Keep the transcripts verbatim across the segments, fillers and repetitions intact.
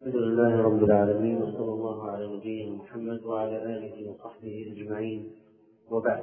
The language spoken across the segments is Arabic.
الحمد لله رب العالمين، وصلى الله على نبينا محمد وعلى آله وصحبه أجمعين، وبعد.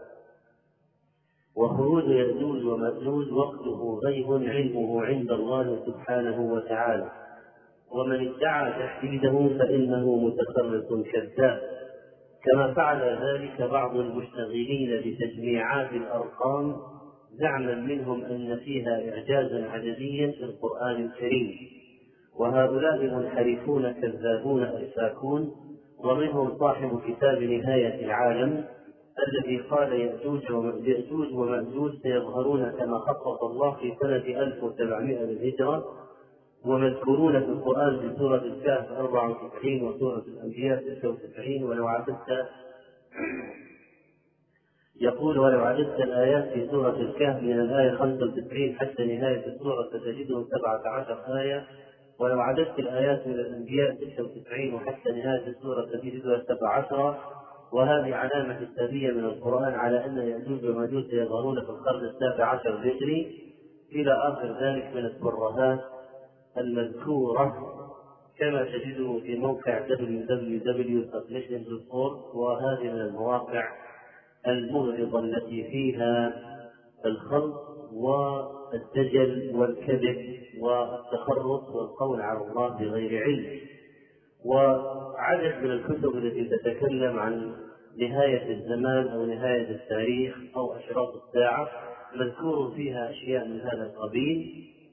وخروج يأجوج ومأجوج وقته غيب علمه عند الله سبحانه وتعالى، ومن ادعى تحديده فإنه متخرص كذاب، كما فعل ذلك بعض المشتغلين بتجميعات الأرقام زعما منهم أن فيها إعجازا عدديا في القرآن الكريم، وهؤلاء منحرفون كذابون أفاكون. ومنهم صاحب كتاب نهاية العالم الذي قال يأجوج ومأجوج سيظهرون كما خطط الله في سنة ألف وسبعمائة للهجرة، ومذكورون في القرآن في سورة الكهف أربعة وتسعين وسورة الأنبياء ستة وتسعين. ولو عددت يقول ولو عددت الآيات في سورة الكهف من الآية خمسة وتسعين حتى نهاية السورة ستجده سبعة عشر آية، ولو عددت الآيات من الأنبياء ستة وتسعين وحتى نهاية السورة ستجدها سبع عشرة. وهذه علامة حسابية من القرآن على أن يأجوج ومأجوج سيظهرون في القرن السابع عشر الهجري إلى آخر ذلك من الترهات المذكورة، كما تجده في موقع دبليو دبليو دبليو دوت نيشن دوت أورج. وهذه من المواقع المغرضة التي فيها الخلط والدجل والكذب والتخرص والقول على الله بغير علم. وعدد من الكتب التي تتكلم عن نهاية الزمان أو نهاية التاريخ أو أشراط الساعة مذكور فيها أشياء من هذا القبيل.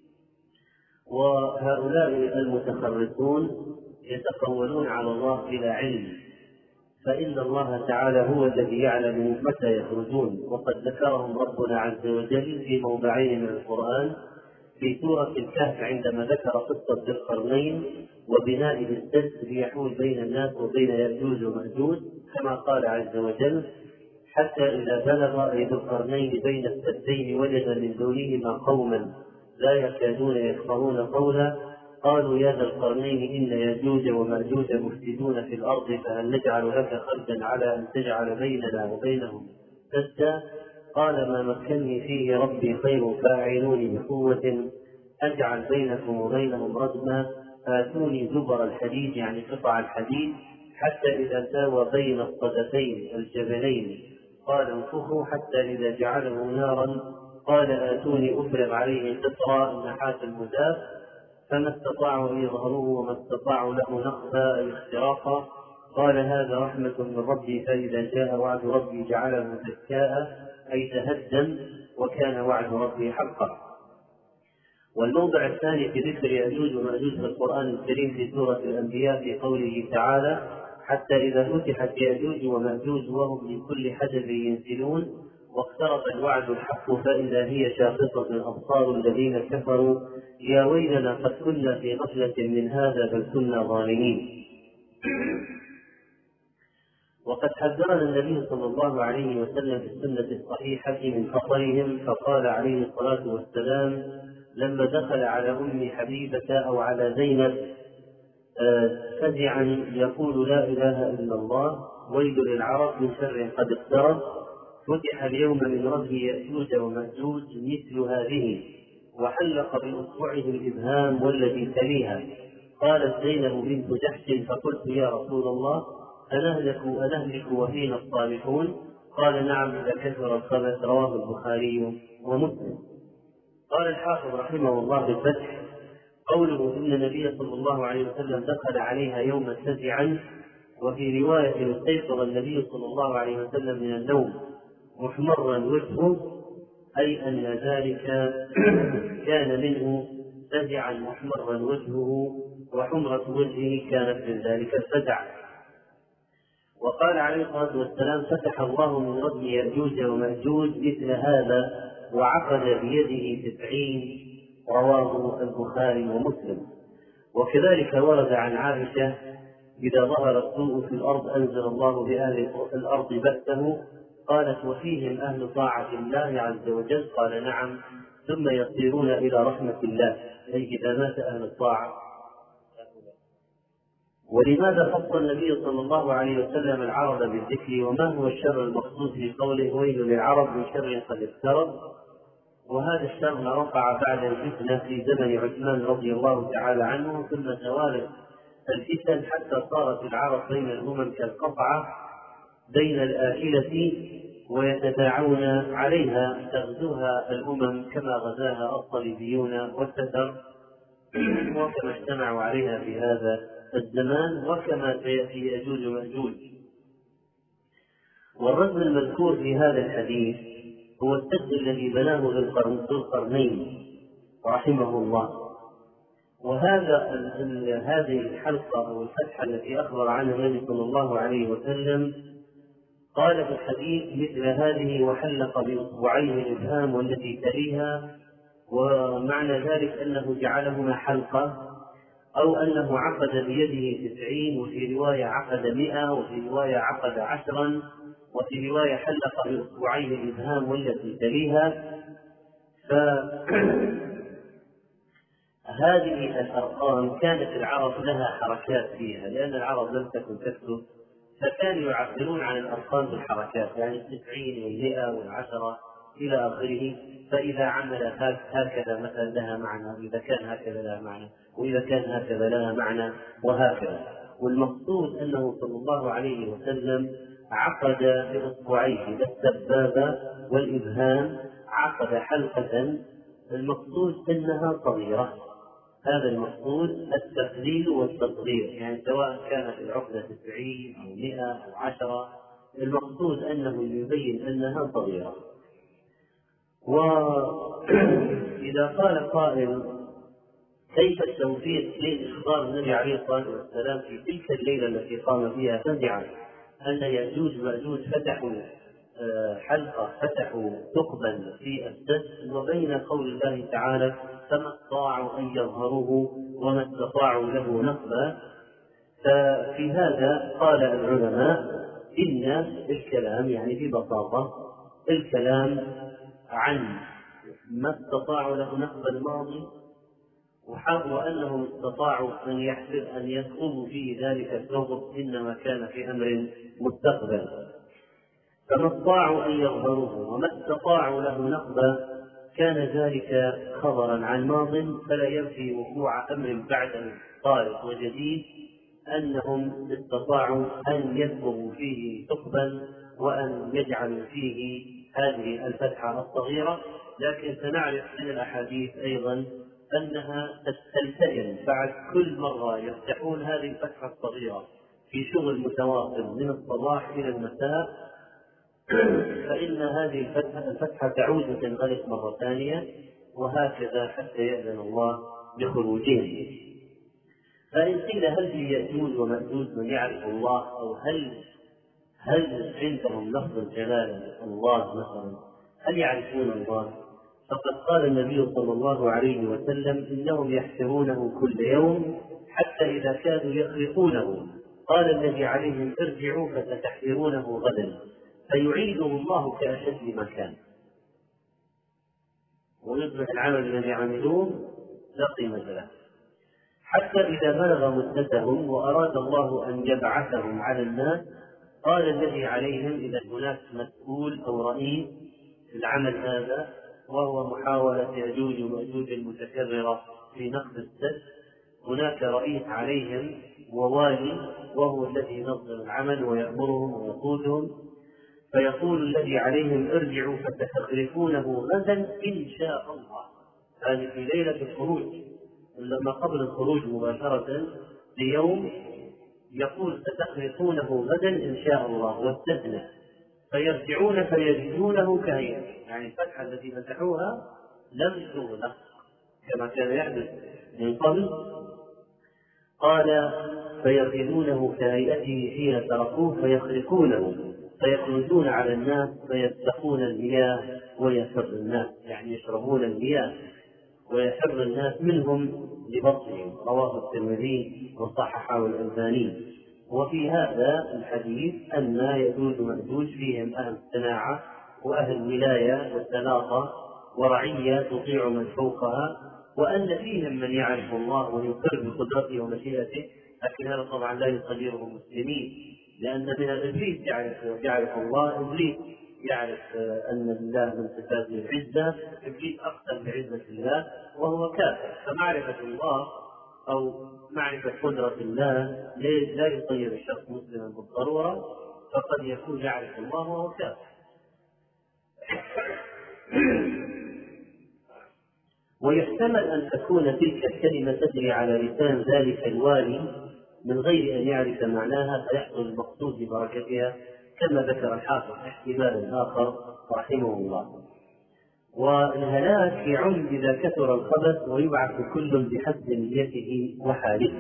وهؤلاء المتخرصون يتقولون على الله بلا علم، فإن الله تعالى هو الذي يعلم متى يخرجون، وقد ذكرهم ربنا عز وجل في موضعين من القرآن، في سورة الكهف عندما ذكر قصة ذي القرنين وبناء السد ليحول بين الناس وبين يأجوج ومأجوج، كما قال عز وجل: حتى إذا بلغ ذي القرنين بين السدين وجد من دونهما قوما لا يكادون يفقهون قولا قالوا يا ذا القرنين إن يأجوج ومأجوج مفسدون في الأرض فهل نجعل لك خرجا على أن تجعل بيننا وبينهم سدا قال ما مكنني فيه ربي خير فاعينوني بقوة أجعل بينكم وبينهم ردما آتوني زبر الحديد يعني قطع الحديد حتى إذا ساوى بين الصدفين الجبلين قال انفخوا حتى إذا جعله نارا قال آتوني أفرغ عليه قطرا نحاس المذاب فما استطاعوا أن يظهروه وما استطاعوا له نقبا أي اختراقا قال هذا رحمة من ربي فإذا جاء وعد ربي جعله دكاء أي تهدم وكان وعد ربي حقا. والموضع الثاني في ذكر يأجوج ومأجوج في القرآن الكريم في سورة الأنبياء في قوله تعالى: حتى إذا فتحت يأجوج ومأجوج وهم من كل حدب ينسلون واقترب الوعد الحق فإذا هي شاخصة أبصار الذين كفروا يا ويلنا قد كنا في غفلة من هذا بل كنا ظالمين. وقد حذرنا النبي صلى الله عليه وسلم في السنة الصحيحة من خطرهم، فقال عليه الصلاة والسلام لما دخل على أم حبيبة أو على زينب فزعا يقول لا إله إلا الله ويل للعرب من شر قد اقترب فتح اليوم من رجل يأجوج ومأجوج مثل هذه وحلق بأصبعه الإبهام والذي تليها. قالت زينب بنت جحش فقلت يا رسول الله أنهلك أنهلك وفينا الصالحون؟ قال نعم إذا كثر الخبث. رواه البخاري ومسلم. قال الحافظ رحمه الله بالفتح قوله إن النبي صلى الله عليه وسلم دخل عليها يوما فزعا، وفي رواية استيقظ النبي صلى الله عليه وسلم من النوم محمرا وجهه، أي أن ذلك كان منه فزعا محمرا وجهه وحمرة وجهه كانت من ذلك الفزع. وقال عليه الصلاة والسلام فتح الله من رجل يأجوج ومأجوج مثل هذا وعقد بيده تسعين. رواه البخاري ومسلم. وكذلك ورد عن عائشة إذا ظهر السوء في الأرض أنزل الله بأهل الأرض بأسه. قالت وفيهم أهل طاعة الله عز وجل؟ قال نعم ثم يصيرون إلى رحمة الله، أي إذا مات أهل الطاعة. ولماذا خص النبي صلى الله عليه وسلم العرب بالذكر؟ وما هو الشر المقصود في قوله ويل للعرب من شر قد اقترب؟ وهذا الشر وقع بعد الفتنة في زمن عثمان رضي الله تعالى عنه، ثم توالت الفتن حتى صارت العرب بين الأمم كالقطعة بين الآكلة ويتداعون عليها، تغزوها الأمم كما غزاها الصليبيون والتتر، وكما اجتمعوا عليها في هذا الزمان، وكما سيأتي يأجوج ومأجوج. والرجل المذكور في هذا الحديث هو السد الذي بناه ذو القرنين رحمه الله. وهذا هذه الحلقة أو الفتحة التي أخبر عنها النبي صلى الله عليه وسلم قال في الحديث مثل هذه وحلق بإصبعيه الإبهام والتي تليها، ومعنى ذلك أنه جعلهما حلقة، أو أنه عقد بيده تسعين، وفي رواية عقد مئة، وفي رواية عقد عشرا، وفي رواية حلق بإصبعيه الإبهام والتي تليها. فهذه الأرقام كانت العرب لها حركات فيها، لأن العرب لم تكن تكتب، فكانوا يعبرون عن الأرقام بالحركات، يعني التسعين والمئة والعشرة إلى آخره. فإذا عمل هكذا مثلا لها معنى، وإذا كان هكذا لها معنى، وإذا كان هكذا لها معنى، وهكذا. والمقصود أنه صلى الله عليه وسلم عقد بإصبعيه السبابة والإبهام، عقد حلقة، المقصود أنها صغيرة. هذا المقصود التقليل والتصغير، يعني سواء كانت العقدة تسعين أو مئة أو عشرة، المقصود أنه يبين أنها صغيرة. وإذا قال قائل كيف التوفيق بين إخبار النبي عليه الصلاة والسلام في تلك الليلة التي قام فيها فزعا أن يأجوج ومأجوج فتحوا حلقة، فتحوا ثقبا في السد، وبين قول الله تعالى فما استطاعوا أن يظهروه وما استطاعوا له نقبا. ففي هذا قال العلماء إن الكلام يعني ببساطة الكلام عن ما استطاعوا له نقب الماضي، وأنهم استطاعوا أن يحفظ أن يدخلوا في ذلك الثقب إنما كان في أمر مستقبل. فما استطاعوا أن يظهروه وما استطاعوا له نقبا كان ذلك خبرا عن ماض، فلا ينفي وقوع أمر بعد طارئ وجديد، أنهم استطاعوا أن يثقبوا فيه ثقبا وأن يجعلوا فيه هذه الفتحة الصغيرة. لكن سنعرف من الأحاديث أيضا أنها تلتئم بعد كل مرة يفتحون هذه الفتحة الصغيرة في شغل متواصل من الصباح إلى المساء، فإن هذه الفتحة, الفتحة تعود وتنغلق مرة ثانية، وهكذا حتى يأذن الله بخروجهم. فإن قيل هل في يأجوج ومأجوج من يعرف الله، أو هل هل عندهم لفظ الجلالة الله مثلا، هل يعرفون الله؟ فقد قال النبي صلى الله عليه وسلم إنهم يحفرونه كل يوم حتى إذا كادوا يخرقونه، قال النبي عليهم ارجعوا فستحفرونه غدا، فيعيده الله كأشد ما كان، ويصبح العمل الذي عملوه لا قيمة له، حتى إذا بلغ مدتهم وأراد الله أن يبعثهم على الناس، قال الذي عليهم إذا هناك مسؤول أو رئيس العمل هذا، وهو محاولة يأجوج ومأجوج المتكررة في نقد السد، هناك رئيس عليهم ووالي وهو الذي ينظم العمل ويأمرهم ويقودهم، فيقول الذي عليهم ارجعوا فستخلفونه غدا إن شاء الله. هذه في ليلة الخروج، لما قبل الخروج مباشرة ليوم يقول ستخلفونه غدا إن شاء الله، واستثنى، فيرجعون فيجدونه كهيئته، يعني الفتحة التي فتحوها لم تغلق كما كان يحدث من قبل. قال فيجدونه كهيئته حين تركوه فيخرقونه فيخرجون على الناس فيستقون المياه ويفر الناس، يعني يشربون المياه ويفر الناس منهم لبطنهم، رواه الترمذي وصححه الألباني. وفي هذا الحديث أن يأجوج ومأجوج فيهم أهل الصناعة وأهل الولاية والسلاطة ورعية تطيع من فوقها، وأن فيهم من يعرف الله ويقر بقدرته ومشيئته، لكن هذا طبعا لا يقدره المسلمين، لأن من الإبليس يعرف, يعرف الله، إبليس يعرف أن لله من صفاته العزة، إبليس أقسم بعزة الله وهو كافر. فمعرفة الله أو معرفة قدرة الله لا يصير الشخص مسلما بالضرورة، فقد يكون يعرف الله وهو كافر. ويحتمل أن تكون تلك الكلمة تجري على لسان ذلك الوالي من غير أن يعرف معناها فيحصل المقصود ببركتها، كما ذكر الحافظ احتمالا آخر رحمه الله. والهلاك يعم إذا كثر الخبث ويبعث كل بحسب نيته وحاله.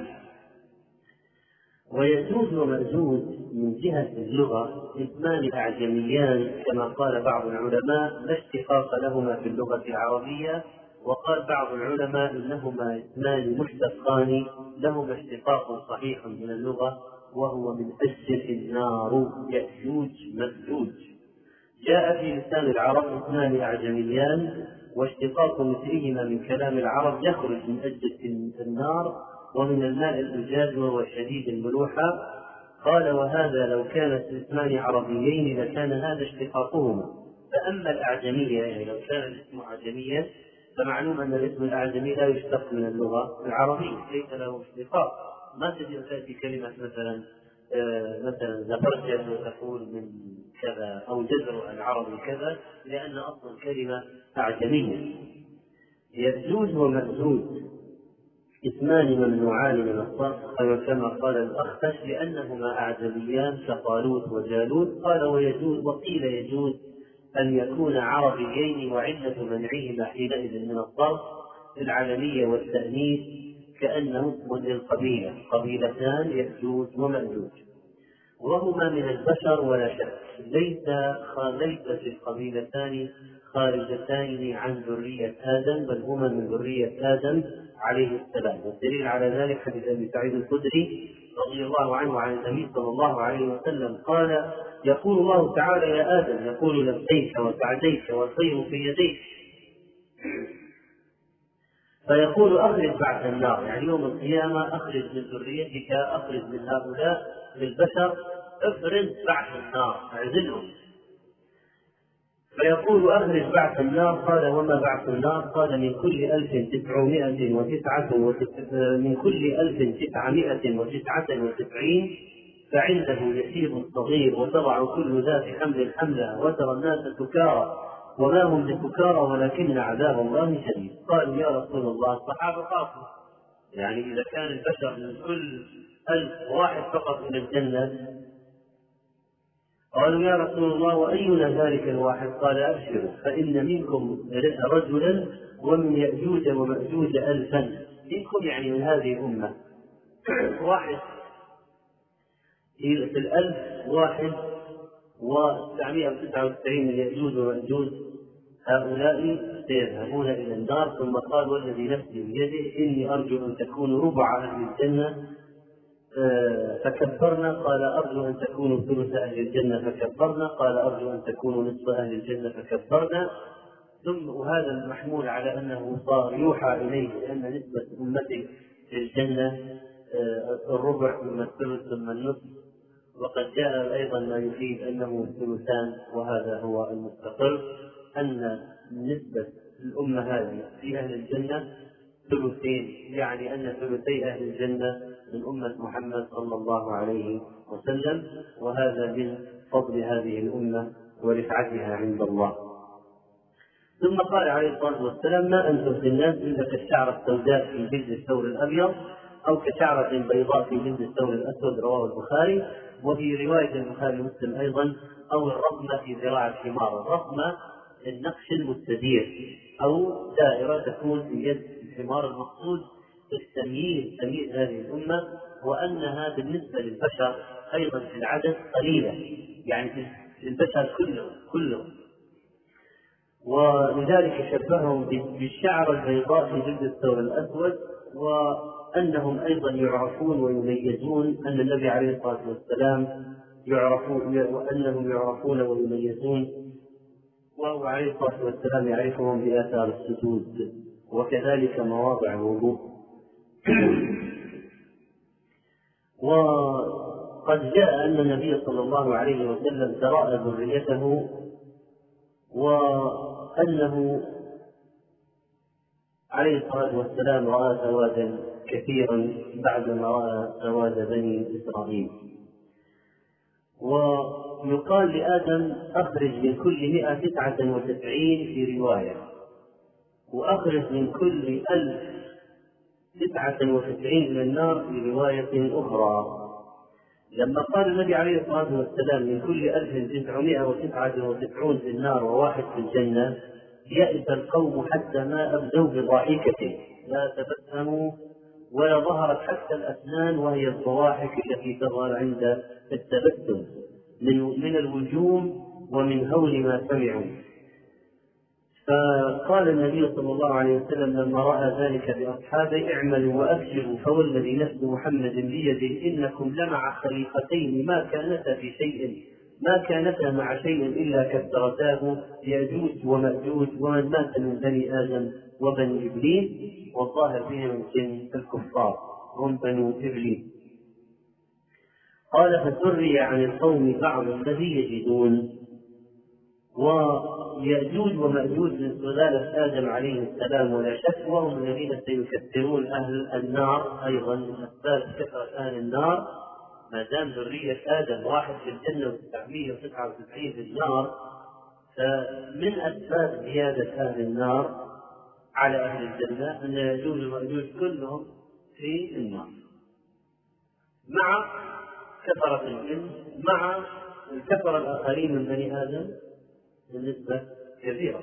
ويجوز ومأجوز من جهة اللغة اسمان أعجميان كما قال بعض العلماء لا اشتقاق لهما في اللغة العربية، وقال بعض العلماء إنهما اسمان مشتقان لهما اشتقاق صحيح من اللغة، وهو من أجل النار يأجوج مأجوج. جاء في لسان العرب اسمان أعجميان واشتقاق مثلهما من كلام العرب يخرج من أجل النار ومن الماء الأجاج وهو شديد الملوحة. قال وهذا لو كانت اسمان عربيين لكان هذا اشتقاقهما. فأما الأعجمية يعني لو كان الاسم أعجميا فمعلوم أن الاسم الأعجمي لا يشتق من اللغة العربية، ليس له اشتقاق. ما تجد تأتي كلمة مثلا آه مثلا زبرجد وتقول من كذا أو جزر العربي كذا، لأن أصل الكلمة أعجمية. يأجوج ومأجوج اسمان ممنوعان من الصرف كما قال الأخفش لأنهما أعجميان كطالوت وجالوت. قال ويجوز وقيل يجوز أن يكون عربيين وعلة منعهما حينئذ من الصرف في العلمية والتأنيث كأنه اسم للقبيلة، قبيلتان يأجوج ومأجوج، وهما من البشر ولا شك، ليس ليس في القبيلتان خارجتان عن ذرية آدم، بل هما من ذرية آدم عليه السلام. والدليل على ذلك حديث أبي سعيد الخدري رضي الله عنه عن النبي صلى الله عليه وسلم قال يقول الله تعالى يا آدم، يقول لبيك وسعديك والخير في يديك، فيقول أخرج بعد النار، يعني يوم القيامة أخرج من ذريتك، أخرج من هؤلاء للبشر، افرز بعد النار اعزلهم. فيقول أخرج بعث النار. قال وما بعث النار؟ قال من كل ألف تسعمائة وتسعة من كل ألف تسعمائة وتسعة وتسعين فعنده يسير الصغير وتضع كل ذات حمل حملها وترى الناس سكارى وما هم بسكارى ولكن عذاب الله شديد. قالوا يا رسول الله الصحابة قالوا يعني إذا كان البشر من كل ألف واحد فقط إلى الجنة، قالوا يا رسول الله وأينا ذلك الواحد؟ قال أبشروا فإن منكم رجلا ومن يأجوج ومأجوج ألفا. منكم يعني من هذه الأمة واحد في الألف واحد وتسعمائة وتسعة وتسعين من يأجوج ومأجوج، هؤلاء سيذهبون إلى النار. ثم قال والذي نفسي بيده إني أرجو أن تكونوا ربع أهل الجنة فكبرنا. قال أرجو أن تكونوا ثلث أهل الجنة فكبرنا. قال أرجو أن تكونوا نصف أهل الجنة فكبرنا. ثم وهذا المحمول على أنه صار يوحى إليه لأن نسبة أمته في الجنة الربع ثم الثلث ثم النصف، وقد جاء أيضا ما يفيد أنه الثلثان، وهذا هو المستقر أن نسبة الأمة هذه في أهل الجنة ثلثين، يعني أن ثلثي أهل الجنة من أمة محمد صلى الله عليه وسلم، وهذا من فضل هذه الأمة ورفعتها عند الله. ثم قال عليه الصلاة والسلام ما أنتم في الناس إلا كالشعرة السوداء في جلد الثور الأبيض أو كشعرة بيضاء في جلد الثور الأسود، رواه البخاري. وفي رواية البخاري ومسلم أيضا أو الرقمة في ذراع الحمار. الرقمة النقش المستدير أو دائرة تكون في يد الحمار، المقصود التمييز تمييز هذه الأمة، وأنها بالنسبة للبشر أيضا في العدد قليلة، يعني في البشر كلهم كلهم ولذلك شبههم بالشعر البيضاء في جلد الثور الأسود. وأنهم أيضا يعرفون ويميزون، أن النبي عليه الصلاة والسلام يعرفون وأنهم يعرفون ويميزون، وهو عليه الصلاة والسلام يعرفهم بآثار السجود وكذلك مواضع الوضوء. وقد جاء أن النبي صلى الله عليه وسلم تراءى ذريته وأنه عليه الصلاة والسلام رأى سوادا كثيرا بعدما رأى سواد بني إسرائيل. ويقال لآدم أخرج من كل مئة تسعة وتسعين في رواية، وأخرج من كل ألف تسعة وتسعين من النار في رواية أخرى. لما قال النبي عليه الصلاة والسلام من كل ألف تسعمائة وتسعة وتسعون في النار وواحد في الجنة، يئس القوم حتى ما أبدوا بضاحكة لا تبسموا ولا ظهرت حتى الأسنان، وهي الضواحك التي تظهر عند التبسم من الوجوم ومن هول ما سمعوا. فقال النبي صلى الله عليه وسلم لما رأى ذلك بأصحابه: اعملوا وأبشروا فوالذي نفس محمد بيده إنكم لمع خليقتين ما كانتا في شيء ما كانتا مع شيء إلا كثرتاه، يأجوج ومأجوج ومن مات من بني آدم وبني إبليس، والظاهر بهم من الكفار هم بنو إبليس. قال: فسري عن القوم بعض الذي يجدون. ويأجوج ومأجوج من سلالة آدم عليه السلام ولا شك، وهم الذين سيكثرون أهل النار أيضا من أسباب كثرة أهل النار. ما دام ذرية آدم واحد في الجنة وتسعمائة وتسعة وتسعين في النار، فمن أسباب زيادة أهل النار على أهل الجنة أن يأجوج ومأجوج كلهم في النار، مع كثرة الجن مع الكثرة الآخرين من بني آدم بالنسبة كبيرة.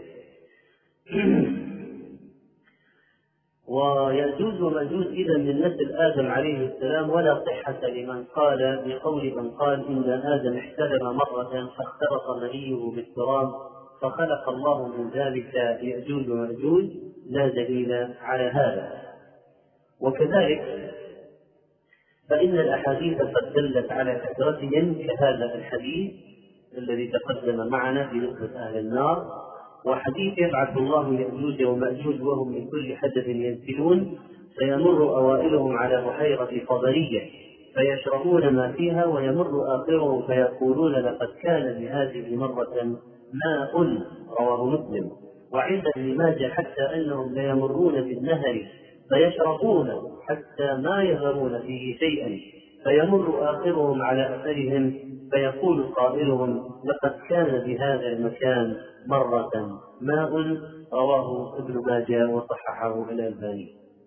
ويأجوج ومأجوج إذا من نسل آدم عليه السلام، ولا صحة لمن قال بقول من قال إن آدم احتلم مرة فاختلط منيه بالتراب فخلق الله من ذلك يأجوج ومأجوج، لا دليل على هذا. وكذلك فإن الأحاديث قد دلت على كثرتهم كهذا الحديث الذي تقدم معنا في نسبة أهل النار، وحديث يبعث الله يأجوج ومأجوج وهم من كل حدث ينسلون، فيمر أوائلهم على بحيرة طبرية فيشربون ما فيها، ويمر آخرهم فيقولون لقد كان بهذه مرة ماء، رواه مسلم. وعند ابن ماجه حتى أنهم ليمرون بالنهر فيشربون حتى ما يذرون فيه شيئا، فيمر آخرهم على أثرهم فيقول قائلهم لقد كان بهذا المكان مرة ماء، رواه ابن ماجه وصححه الألباني.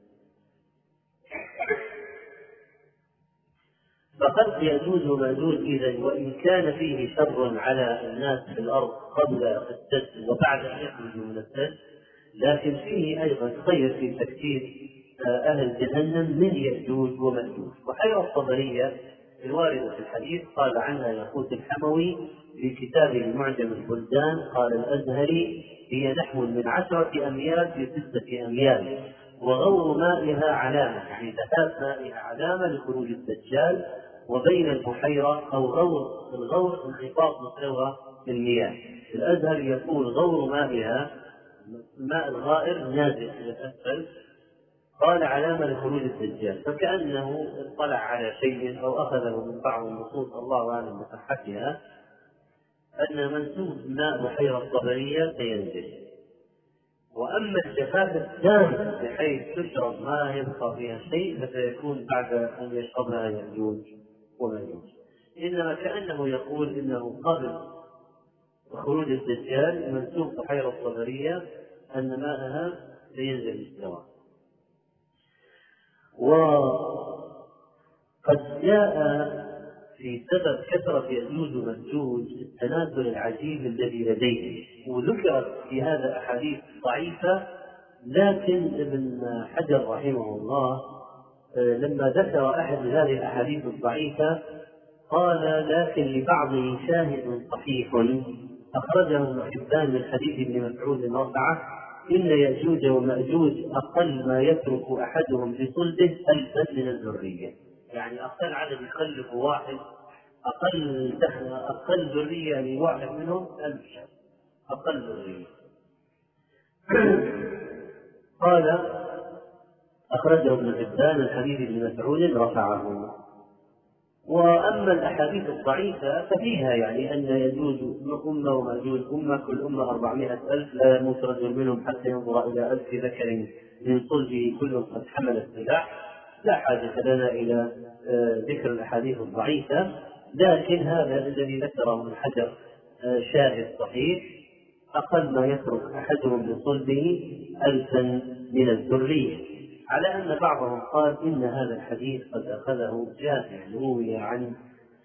فقد يأجوج ومأجوج إذن وإن كان فيه شر على الناس في الأرض قبل السد وبعد أن يخرجوا من السد، لكن فيه أيضا خير في تكثير أهل جهنم من يأجوج ومأجوج. وحيرة الطبرية الواردة في الحديث قال عنها ياقوت الحموي في كتابه معجم البلدان، قال الأزهري: هي نحو من عشرة أميال في ستة أميال، وغور مائها علامة، يعني ذهاب مائها علامة لخروج الدجال، وبين البحيرة أو غور الغور انخفاض مستوى المياه. الأزهر يقول غور مائها ماء الغائر نازل إلى الأسفل، قال علامة لخروج الدجال، فكأنه اطلع على شيء أو أخذه من بعض النصوص الله أعلم بصحتها أن منسوب ماء بحيرة الطبرية سينزل. وأما الجفاف التام بحيث تشرب ما يبقى فيها شيء فسيكون بعد أن يشربها يأجوج ومأجوج. إنما كأنه يقول إنه قبل خروج الدجال منسوب بحيرة الطبرية أن ماءها سينزل مستوى. وقد جاء في سبب كثرة يأجوج ومأجوج التنازل العجيب الذي لديه، وذكرت في هذا أحاديث ضعيفة، لكن ابن حجر رحمه الله لما ذكر أحد هذه الأحاديث الضعيفة قال: لكن لبعضه شاهد صحيح أخرجه ابن حبان من حديث ابن مسعود رفعه: إن يأجوج ومأجوج أقل ما يترك أحدهم بصلبه ألفا من الذرية، يعني أقل عدد يخلف واحد، أقل أقل ذرية لواحد منهم ألف شخص، أقل ذرية. قال أخرجه ابن حبان من حديث ابن مسعود رفعه. وأما الأحاديث الضعيفة ففيها يعني أن يجوز أمة ومأجوج أمة، كل أمة أربعمائة ألف، لا يموت رجل منهم حتى ينظر إلى ألف ذكر من صلبه كل قد حمل السلاح. لا حاجة لنا إلى ذكر الأحاديث الضعيفة، لكن هذا الذي ذكره ابن حجر شاهد صحيح. أقل ما يترك أحدهم بصلبه ألفا من الذرية، على أن بعضهم قال إن هذا الحديث قد أخذه جابر روي عن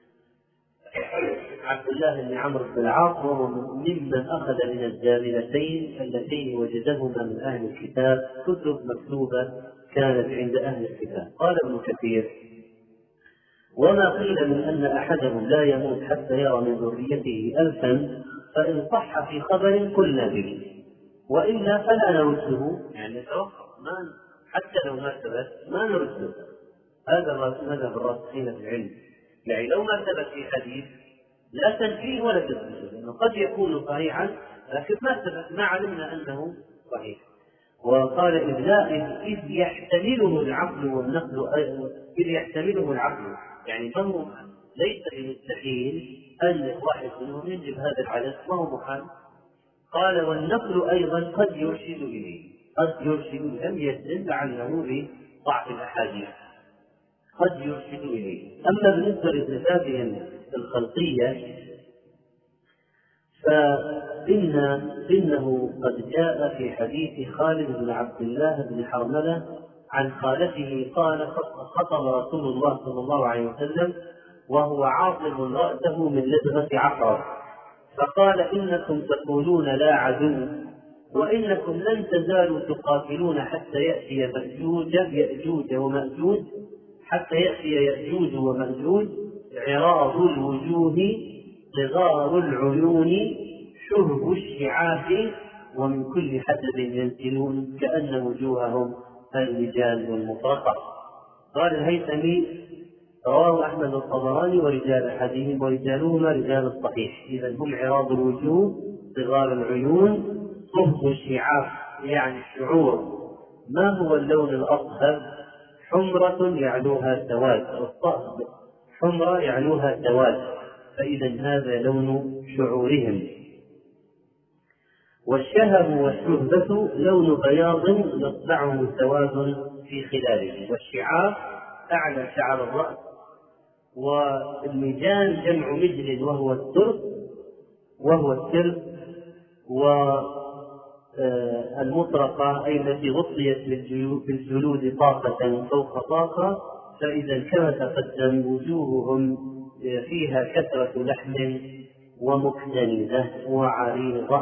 عبد الله بن عمرو بن العاص، وهو ممن أخذ من الجاملتين اللتين وجدهما من أهل الكتاب، كتب مكتوبة كانت عند أهل الكتاب. قال ابن كثير: وما قيل من أن أحدهم لا يموت حتى يرى من ذريته ألفا فإن صح في خبر قلنا به، وإلا فلا نرده، يعني نتوقف حتى لو ما ثبت ما نرده. هذا مذهب الراسخين في العلم، يعني لو ما ثبت في حديث لا تنفيه ولا تثبته، لأنه قد يكون صحيحا لكن ما ثبت، ما علمنا أنه صحيح. وقال إذ لا إذ يحتمله العقل والنقل، إذ يحتمله العقل، يعني ما هو ليس بمستحيل أن واحد منهم ينجب هذا العدد، ما هو محال. قال والنقل أيضا قد يرشد إليه، قد يرشد لم يدل عنه بضعف الأحاديث، قد يرشد إليه. أما بالنسبة لصفاتهم الخلقية فإن إنه قد جاء في حديث خالد بن عبد الله بن حرملة عن خالته قال: خطب رسول الله صلى الله عليه وسلم وهو عاصم رأسه من لدغة عقرب، فقال: إنكم تقولون لا عدو، وإنكم لن تزالوا تقاتلون حتى يأتي يأجوج يأجوج ومأجوج حتى يأتي يأجوج ومأجوج عراض الوجوه صغار العيون شرب الشعاف ومن كل حدب ينسلون كأن وجوههم اللجان والمطرقة. قال الهيثمي: رواه أحمد الطبراني ورجال أحدهم ورجالهما رجال الصحيح. إذا هم عراض الوجوه صغار العيون صرب الشعاف يعني الشعور. ما هو اللون الأصهر؟ حمرة يعلوها سواد، الصهد حمرة يعلوها سواد، فإذا هذا لون شعورهم. والشهب والشهبة لون بياض يطبعه سواد في خلاله، والشعار أعلى شعر الرأس، والمجان جمع مجل وهو السرب وهو السرب والمطرقة أي التي غطيت بالجلود طاقة فوق طاقة، فإذا كما تقدم وجوههم فيها كثرة لحم ومكتنزة وعريضة.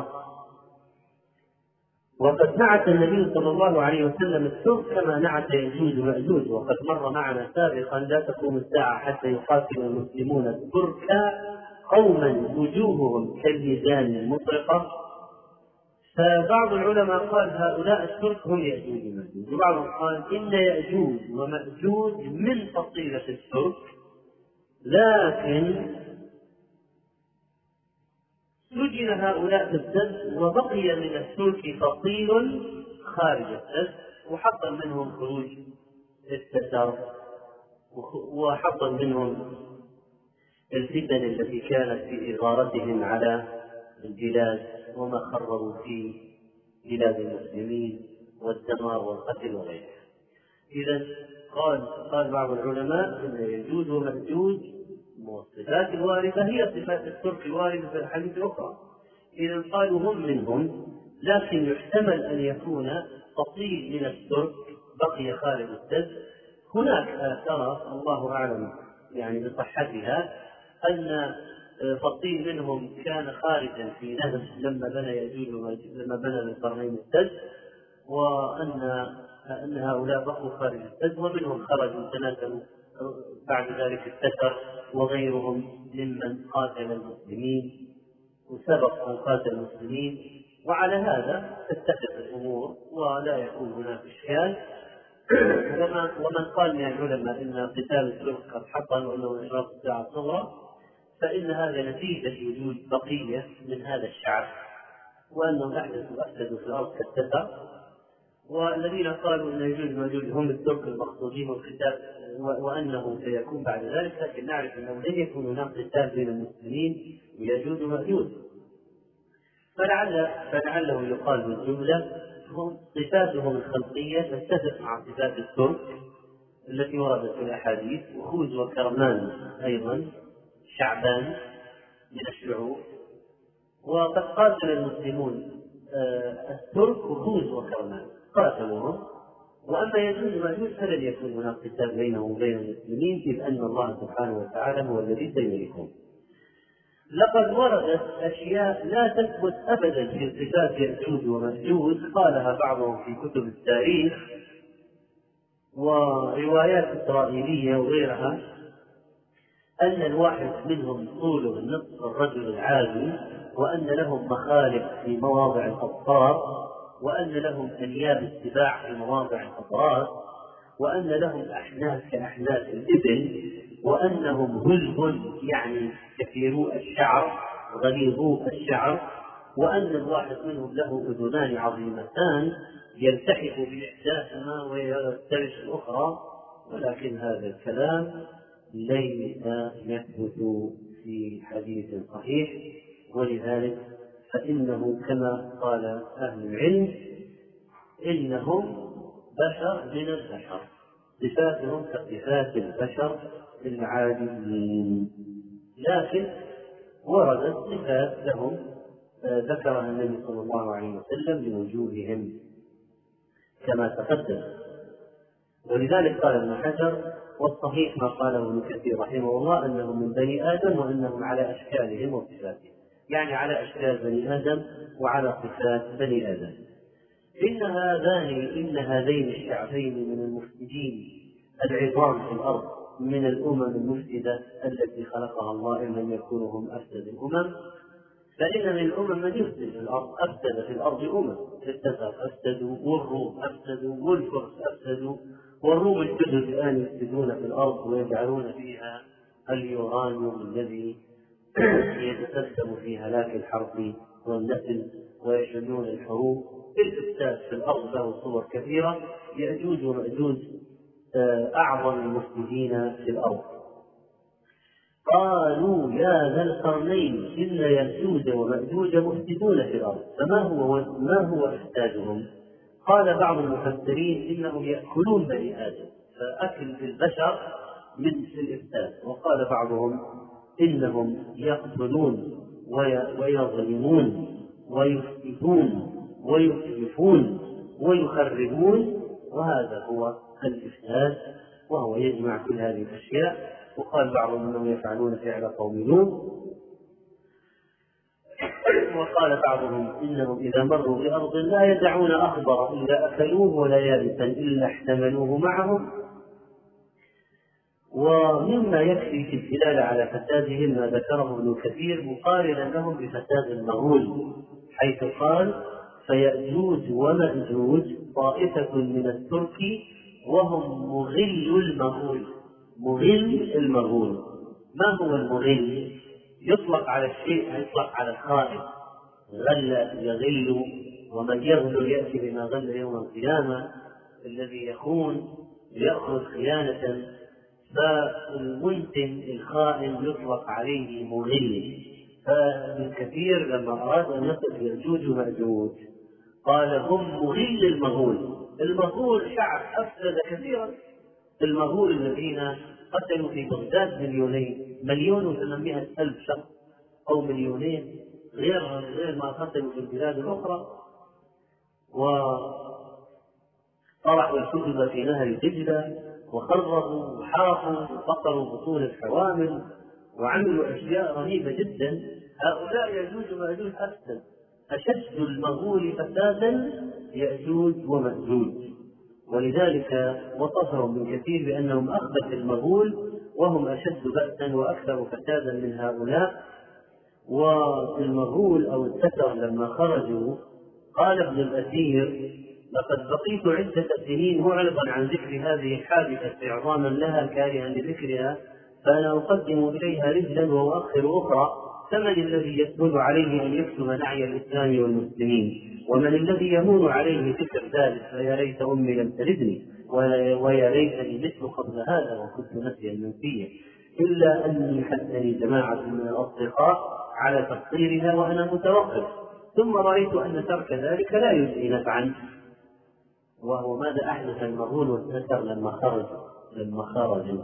وقد نعت النبي صلى الله عليه وسلم الترك كما نعت يأجوج ومأجوج، وقد مر معنا سابقا: لا تقوم الساعة حتى يقاتل المسلمون الترك قوما وجوههم كالميزان المطرقة. فبعض العلماء قال هؤلاء الترك هم يأجوج ومأجوج، وبعضهم قال إن يأجوج ومأجوج من فصيلة الترك، لكن سجن هؤلاء في السد وبقي من الترك فصيل خارج السد، وحصل منهم خروج التتار، وحصل منهم الفتن التي كانت في إغارتهم على البلاد وما خربوا في بلاد المسلمين والدمار والقتل وغيره. إذا قال قال بعض العلماء إن يجوز ومأجوج والصفات الواردة هي صفات الترك الواردة في الحديث الأخرى. إذا قالوا هم منهم، لكن يحتمل أن يكون فصيل من الترك بقي خارج السد. هناك آثار الله أعلم يعني بصحتها أن فصيل منهم كان خارجا في نهر لما بنى يأجوج لما بنى القرنين السد، وأن أن هؤلاء بقوا خارج السد، ومنهم خرجوا تنازلوا بعد ذلك التتر وغيرهم ممن قاتل المسلمين وسبق أن قاتل المسلمين. وعلى هذا تتفق الأمور ولا يكون هناك إشكال. ومن قال من العلماء إن قتال الترك قد حصل وأنه إشراف الساعة الصغرى، فإن هذا نتيجة وجود بقية من هذا الشعب، وأنهم أحدثوا أفسدوا في الأرض كالتتر. والذين قالوا أن يجوز ومأجوج هم الترك المقصودين والقتال وأنه سيكون بعد ذلك، لكن نعرف أنه لن يكون هناك قتال بين المسلمين ويجوز ومأجوج. فلعل فلعله يقال بالجملة هم صفاتهم الخلقية تتفق مع صفات الترك التي وردت في الأحاديث، وخوذ وكرمان أيضا شعبان من الشعوب، وقد قاتل المسلمون الترك وخوذ وكرمان قاتلوهم. وأما يجوز مأجوج فلن يكون هناك قتال بينهم وبين المسلمين، إذ أن الله سبحانه وتعالى هو الذي سيملكهم. لقد وردت أشياء لا تثبت أبدا في صفات يأجوج ومأجوج، قالها بعضهم في كتب التاريخ وروايات إسرائيلية وغيرها، أن الواحد منهم طوله نصف الرجل العادي، وأن لهم مخالق في مواضع الأظفار، وأن لهم أنياب السباع في مواضع الأطراف، وأن لهم أحناف كأحناف الإبل، وأنهم هلب يعني كثيرو الشعر غليظو الشعر، وأن الواحد منهم له أذنان عظيمتان يلتحف بإحداثهما ويفترش الأخرى. ولكن هذا الكلام ليس يثبت في حديث صحيح، ولذلك فإنه كما قال أهل العلم إنهم بشر من البشر، صفاتهم كصفات البشر العاديين، لكن وردت صفات لهم ذكرها النبي صلى الله عليه وسلم لوجوههم كما تقدم. ولذلك قال ابن حجر: والصحيح ما قاله ابن كثير رحمه الله أنهم من بني آدم وأنهم على أشكالهم وصفاتهم، يعني على أشكال بني آدم وعلى صفات بني آدم. إن هذان إن هذين الشعبين من المفسدين العظام في الأرض من الأمم المفسدة التي خلقها الله إن لم يكونوا هم أفسد الأمم. فإن من الأمم من يفسد في الأرض، أفسد في الأرض أمم، التتر أفسدوا، والروم أفسدوا، والفرس أفسدوا، والروم الجدد الآن يفسدون في الأرض ويجعلون فيها اليورانيوم الذي يتسبب في هلاك الحرب والنسل، ويشنون الحروب. الإفساد في الأرض له صور كثيرة، يأجوج ومأجوج أعظم المفسدين في الأرض. قالوا يا ذا القرنين إن يأجوج ومأجوج مفسدون في الأرض فما هو ما هو إفسادهم؟ قال بعض المفسرين إنهم يأكلون بني آدم، فأكل البشر من الإفساد. وقال بعضهم إنهم يقتلون ويظلمون ويفسدون ويتلفون ويخربون، وهذا هو الإفساد، وهو يجمع كل هذه الأشياء. وقال بعضهم أنهم يفعلون فعل قوم لوط. وقال بعضهم إنهم إذا مروا بأرض لا يدعون أخضر إلا أكلوه ولا يابسا إلا احتملوه معهم. ومما يكفي في الدلالة على فسادهم ما ذكره ابن كثير مقارنا لهم بفساد المغول، حيث قال: فيأجوج ومأجوج طائفة من الترك وهم مغل المغول. مغل المغول، ما هو المغل؟ يطلق على الشيء، يطلق على الخائن، غل يغل، ومن يغل يأتي بما غل يوم القيامة، الذي يخون يأخذ خيانة. فالمنتن الخائن يطلق عليه مغل. فابن كثير لما أراد أن يصف يأجوج ومأجوج قال: هم مغل المغول. المغول شعب أفسد كثيرا، المغول الذين قتلوا في بغداد مليونين، مليون وثمانمائة ألف شخص أو مليونين، غير غير ما قتلوا في البلاد الأخرى. وطرحوا الكتب في نهر دجلة وخربوا وحاقوا وقطروا بطون الحوامل وعملوا أشياء رهيبة جدا. هؤلاء يأجوج ومأجوج أفسد، أشد المغول فسادا يأجوج ومأجوج. ولذلك وصفهم ابن كثير بأنهم أخبث المغول وهم أشد بأسا وأكثر فسادا من هؤلاء. والمغول أو التتر لما خرجوا قال ابن الأثير: لقد بقيت عدة سنين معرضا عن ذكر هذه الحادثة إعظاما لها كارها لذكرها، فأنا أقدم إليها رجلا وأؤخر أخرى. فمن الذي يسهل عليه أن يكتب نعي الإسلام والمسلمين؟ ومن الذي يهون عليه فكر ذلك؟ فيا ليت أمي لم تلدني، ويا ليتني مثل قبل هذا وكنت نسيا منسيا، إلا أني حثني جماعة من الأصدقاء على تقصيرها وأنا متوقف، ثم رأيت أن ترك ذلك لا يجزي نفعا، وهو ماذا أحدث المغول والتتر لما خرج لما خرجوا.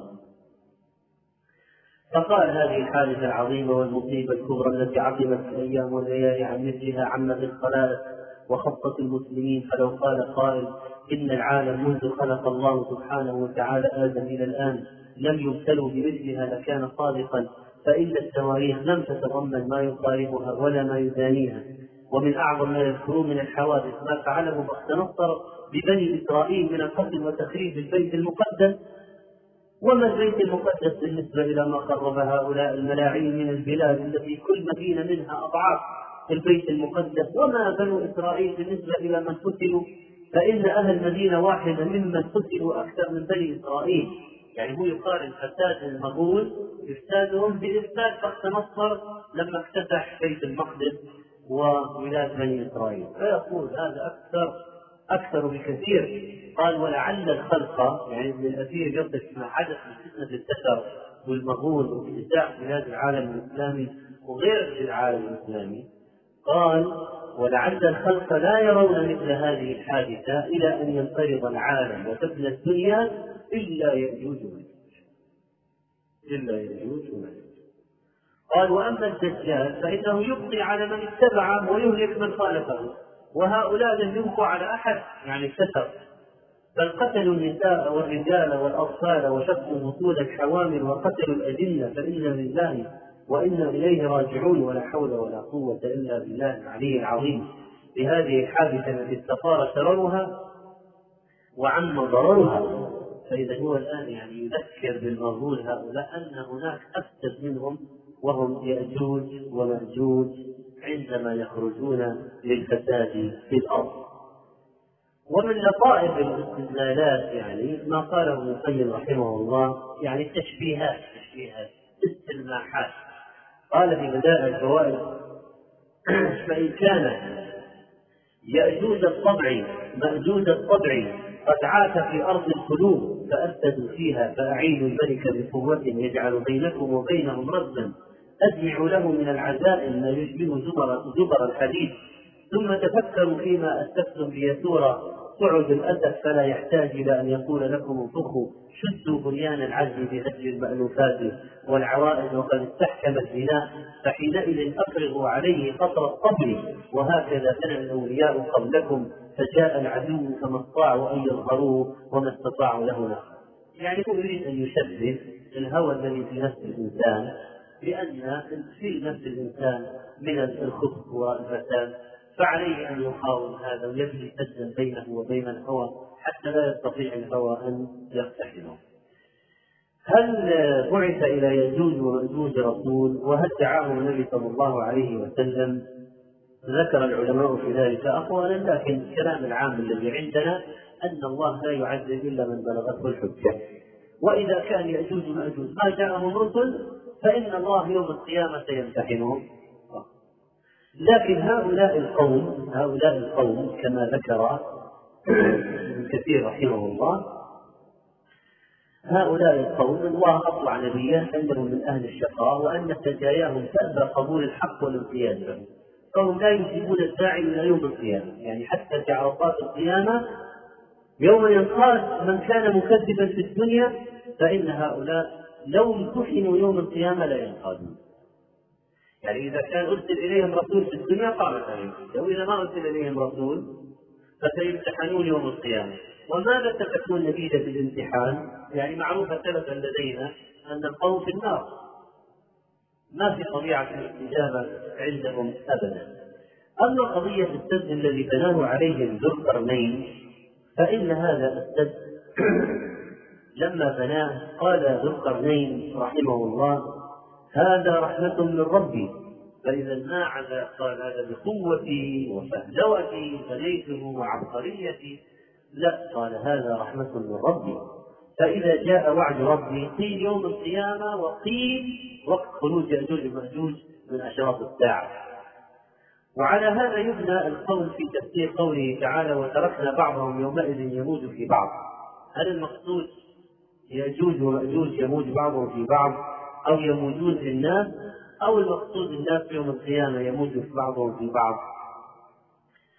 فقال هذه الحادثة العظيمة والمصيبة الكبرى التي عقبت الأيام والليالي عن مثلها عمت الخلائق وخصت المسلمين، فلو قال قائل إن العالم منذ خلق الله سبحانه وتعالى آدم إلى الآن لم يبتلوا بمثلها لكان صادقا، فإن التواريخ لم تتضمن ما يقاربها ولا ما يدانيها. ومن أعظم ما يذكرون من الحوادث ما فعله بخت نصر ببني إسرائيل من القتل وتخريب البيت المقدس. وما البيت المقدس بالنسبة إلى ما قرب هؤلاء الملاعين من البلاد التي كل مدينة منها أضعاف البيت المقدس؟ وما بنو إسرائيل بالنسبة إلى من قتلوا؟ فإن أهل مدينة واحدة ممن قتلوا أكثر من بني إسرائيل. يعني هو يقارن فساد المغول إفسادهم بإفساد بخت نصر لما افتتح بيت المقدس وبلاد بني إسرائيل، فيقول هذا أكثر أكثر بكثير. قال ولعل الخلق، يعني ابن الأثير يصف ما حدث من فتنة التتر والمغول وافتتاح بلاد العالم الإسلامي وغير العالم الإسلامي، قال ولعل الخلق لا يرون مثل هذه الحادثة إلى أن ينقرض العالم وتبنى الدنيا إلا يأجوج إلا يأجوج ومأجوج. قال وأما الدجال فإنه يبقي على من اتبعه ويهلك من خالفه، وهؤلاء لم يبقوا على أحد، يعني التتر، بل قتلوا النساء والرجال والأطفال وشقوا بطون الحوامل وقتلوا الأجنة، فإنا لله وإنا إليه راجعون، ولا حول ولا قوة إلا بالله العلي العظيم. بهذه الحادثة التي استطار شررها وعم ضررها. فإذا هو الآن يعني يذكر بالمغول هؤلاء أن هناك أفسد منهم وهم يأجوج ومأجوج عندما يخرجون للفساد في الأرض. ومن لطائف الاستدلالات يعني ما قاله ابن القيم رحمه الله، يعني تشبيهات تشبيهات استلماحات. قال في بدائع الفوائد فإن كان يأجوج الطبع مأجوج الطبع قد عاش في أرض القلوب فأفسدوا فيها، فأعينوا الملك بقوة يجعل بينكم وبينهم ردا، أجمعوا له من العزائم ما يشبه زبر, زبر الحديد، ثم تفكروا فيما أسلفتم ليسور صعد الأسد فلا يحتاج إلى أن يقول لكم انفخوا، شدوا بنيان العزم بهدم المألوفات والعوائد وقد استحكم البناء، فحينئذ أفرغوا عليه قطر الطبل. وهكذا كان الأولياء قبلكم، فجاء العدو فما استطاعوا أن يظهروه وما استطاعوا له نفسه. يعني هو يريد أن يشبه الهوى الذي في نفس الإنسان بأن في نفس الإنسان من الخبث والفساد، فعليه أن يقاوم هذا ويبني سدا بينه وبين الهوى حتى لا يستطيع الهوى أن يقتحمه. هل بعث إلى يأجوج ومأجوج رسول؟ وهل دعاهم النبي صلى الله عليه وسلم؟ ذكر العلماء في ذلك أقوالا، لكن الكلام العام الذي عندنا أن الله لا يعذب إلا من بلغته الحجة. وإذا كان يأجوج ومأجوج ما جاءهم رسل فإن الله يوم القيامة يمتحنهم. لكن هؤلاء القوم هؤلاء القوم كما ذكر ابن كثير رحمه الله، هؤلاء القوم الله أطلع نبيه أنهم من أهل الشقاء وأن سجاياهم تأبى قبول الحق والانقياد له، فهم لا يجيبون الداعي إلى يوم القيامة. يعني حتى في عرصات القيامة يوم ينقاد من كان مكذبا في الدنيا، فإن هؤلاء لو امتحنوا يوم القيامة لا ينقادون. يعني إذا كان أرسل إليهم رسول في الدنيا قامت عليهم، وإذا ما أرسل إليهم رسول فسيمتحنون يوم القيامة. وماذا ستكون نتيجة الامتحان؟ يعني معروفة سلفا لدينا أن القوم في النار، ما في طبيعة الاستجابة عندهم أبدا. أما قضية السد الذي بناه عليهم ذو القرنين، فإن هذا السد لما بناه قال ذو القرنين رحمه الله هذا رحمة من ربي، فإذا ما عدا قال هذا بقوتي وفهلوتي بنيته وعبقريتي، لا، قال هذا رحمة من ربي. فإذا جاء وعد ربي قيل يوم القيامة وقيل وقت خروج يأجوج ومأجوج من أشراط الساعة. وعلى هذا يبنى القول في تفسير قوله تعالى وتركنا بعضهم يومئذ يموج في بعض. هل المقصود يأجوج ومأجوج يموج بعضهم في بعض أو يموجون في الناس، أو المقصود الناس يوم القيامة يموج في بعضهم في بعض؟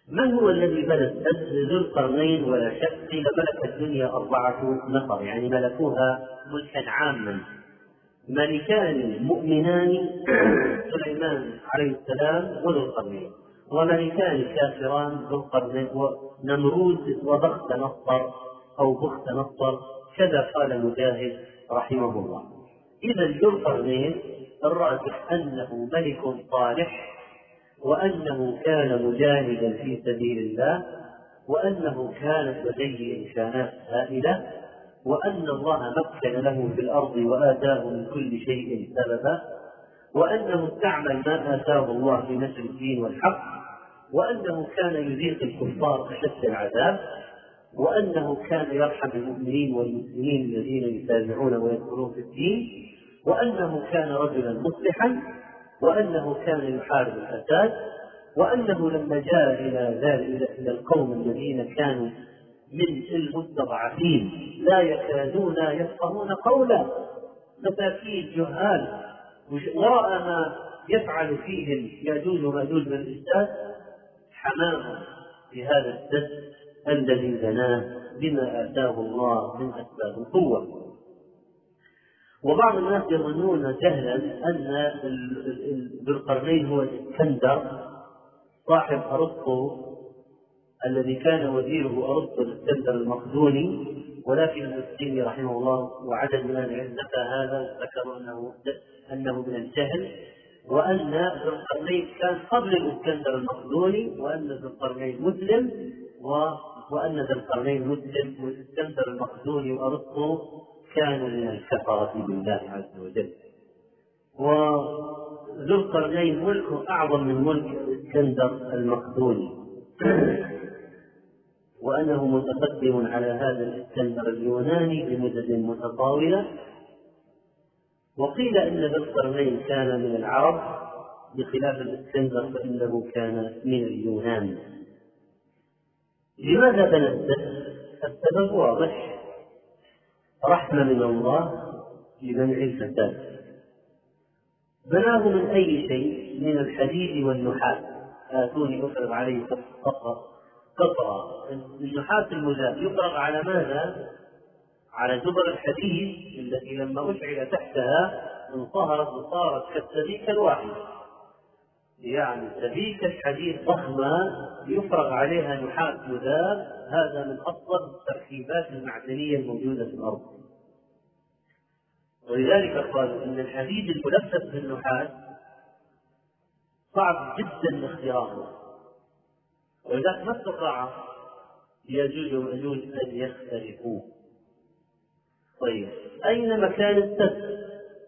من هو الذي بنى السد؟ ذو القرنين، ولا شك قيل ملك الدنيا أربعة نفر، يعني ملكوها ملكا عاما، ملكان مؤمنان سليمان عليه السلام وذو القرنين، وملكان كافران ذو القرنين ونمرود وبخت نصر أو بخت نصر، كذا قال مجاهد رحمه الله. إذا ذو القرنين الراجح أنه ملك صالح، وأنه كان مجاهدا في سبيل الله، وأنه كانت لديه إمكانات هائلة، وأن الله مكن له في الأرض وآتاه من كل شيء سببا، وأنه استعمل ما آتاه الله في نشر الدين والحق، وأنه كان يذيق الكفار أشد العذاب، وأنه كان يرحم المؤمنين والمسلمين الذين يتابعون ويدخلون في الدين، وأنه كان رجلا مصلحا، وأنه كان يحارب الفساد، وأنه لما جاء إلى ذلك إلى القوم الذين كانوا من المستضعفين لا يكادون يفقهون قولا، مساكين جهال، ورأى ما يفعل فيهم يأجوج ومأجوج من الإفساد، حماهم بهذا السد الذي بناه بما آتاه الله من أسباب القوة. وبعض الناس يظنون جهلا أن ذو القرنين هو الإسكندر صاحب أرسطو الذي كان وزيره أرسطو الإسكندر المقدوني، ولكن ابن التيمية رحمه الله وعدد من العلم نفى هذا وذكروا أنه أنه من الجهل، وأن ذو القرنين كان قبل الإسكندر المقدوني، وأن ذو القرنين مسلم، وأن ذو القرنين مسلم والإسكندر المقدوني وأرسطو كانوا من الكفرة بالله عز وجل. وذو القرنين ملكه أعظم من ملك الإسكندر المقدوني، وأنه متقدم على هذا الإسكندر اليوناني بمدد متطاولة. وقيل إن ذو القرنين كان من العرب بخلاف الإسكندر فإنه كان من اليونان. لماذا بنى السد؟ السبب واضح، رحمة من الله لمنع الفساد. بناه من أي شيء؟ من الحديد والنحاس. آتوني أفرغ عليه قطرة قطرة. النحاس المذاب يفرغ على ماذا؟ على زبر الحديد التي لما أشعل تحتها انصهرت وصارت كالسبيكة الواحدة، يعني سبيكة حديد ضخمة يفرغ عليها نحاس مذاب. هذا من أفضل التركيبات المعدنية الموجودة في الأرض، ولذلك قالوا إن الحديد الملفف بالنحاس صعب جدا اختراقه، ولذلك ما استطاع يجوز ومأجوج أن يخترقوه. طيب، أين مكان السد؟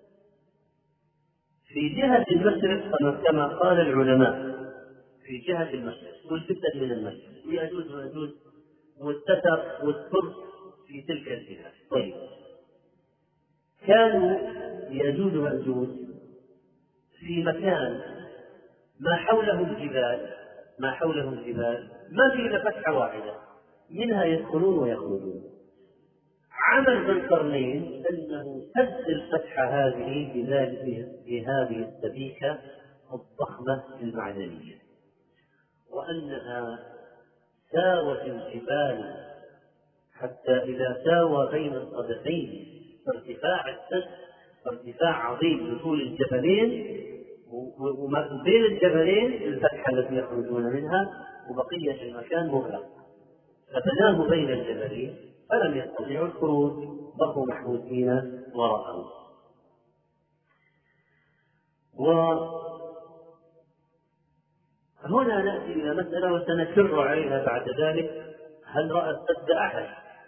في جهة المشرق كما قال العلماء، في جهة المشرق، والفتن من المشرق، ويأجوج ومأجوج والستر والترك في تلك الجهة. طيب، كانوا يأجوج ومأجوج في مكان ما حوله الجبال، ما حوله الجبال ما في إلا فتحة واحدة، منها يدخلون ويخرجون. عمل ذو القرنين أنه سد الفتحة هذه بهذه السبيكة الضخمة المعدنية، وأنها ساوت الجبال حتى إذا ساوى بين الصدفين فارتفاع السد ارتفاع عظيم بطول الجبلين، وبين الجبلين الفتحة التي يخرجون منها، وبقية المكان مغلق، فبناه بين الجبلين فلم يستطيعوا الخروج، بقوا محبوسين وراءه. وهنا نأتي إلى مسألة وسنكر عليها بعد ذلك: هل رأى السد أحد؟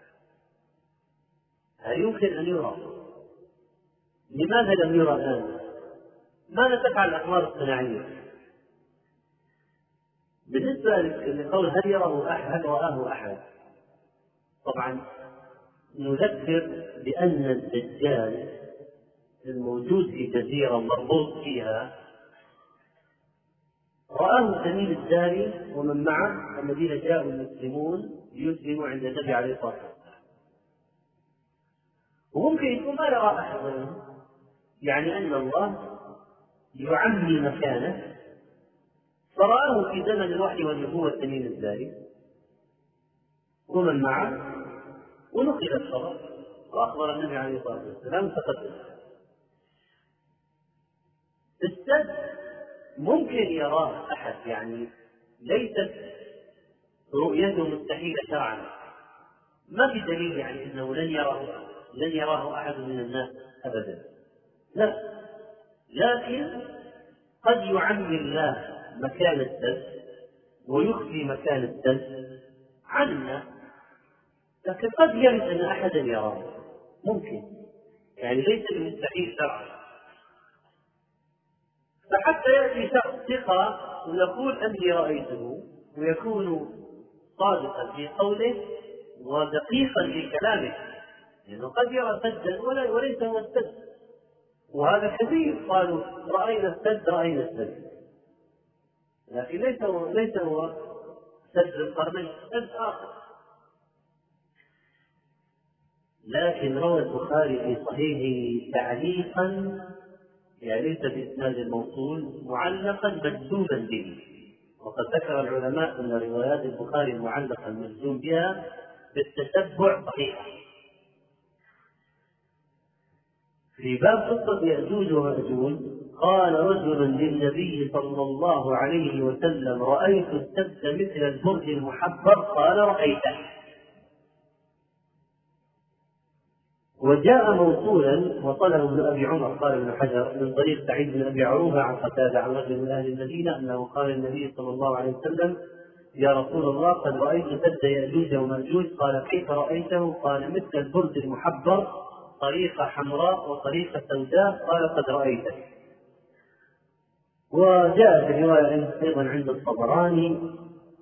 هل يمكن أن يرى؟ لماذا لم يرى الآن؟ ماذا تفعل الأقمار الصناعية؟ بالنسبة لقول هل يراه أحد، هل رآه أحد؟ طبعا نذكر بأن الدجال الموجود في جزيرة مربوط فيها رآه تميم الداري ومن معه الذين جاءوا المسلمون ليسلموا عند النبي عليه الصلاة والسلام، وممكن يكون ما يرى أحد، منهم، يعني أن الله يعمي مكانه فرآه في زمن الوحي والنبوة تميم الداري ومن معه، ونقل الخبر وأخبر النبي عليه الصلاة والسلام فقد السد ممكن يراه أحد، يعني ليست رؤيته مستحيلة شرعا، ما في دليل يعني أنه لن يراه لن يراه أحد من الناس أبدا، لا، لكن قد يعمي الله مكان السد ويخفي مكان السد عنا، لكن قد يرد أن أحدا يراه، ممكن، يعني ليس بمستحيل شرعا. فحتى يأتي شخص ثقة ويقول أني رأيته ويكون صادقا في قوله ودقيقا في كلامه، لأنه قد يرى سدا وليس هو السد، وهذا كثير، قالوا رأينا السد رأينا السد، لكن ليس هو ليس هو سد القرنين، سد آخر. لكن روى البخاري في صحيحه تعليقا، يعني ليس بإسناد الموصول، معلقا مجزوما به، وقد ذكر العلماء أن روايات البخاري المعلقة المجزوم بها بالتتبع صحيحة. في باب قصة يأجوج ومأجوج قال رجل للنبي صلى الله عليه وسلم رأيت السد مثل البرج المحبر، قال رأيته. وجاء موصولا وصله ابن أبي عمر قال ابن حجر من طريق سعيد بن أبي عروبة عن قتادة عن رجل من أهل المدينة أنه قال النبي صلى الله عليه وسلم يا رسول الله قد رأيت سد يأجوج ومأجوج، قال كيف رأيته؟ قال مثل البرج المحبر، طريقة حمراء وطريقة سوداء، قال قد رأيته. وجاء في رواية أيضا عند الطبراني.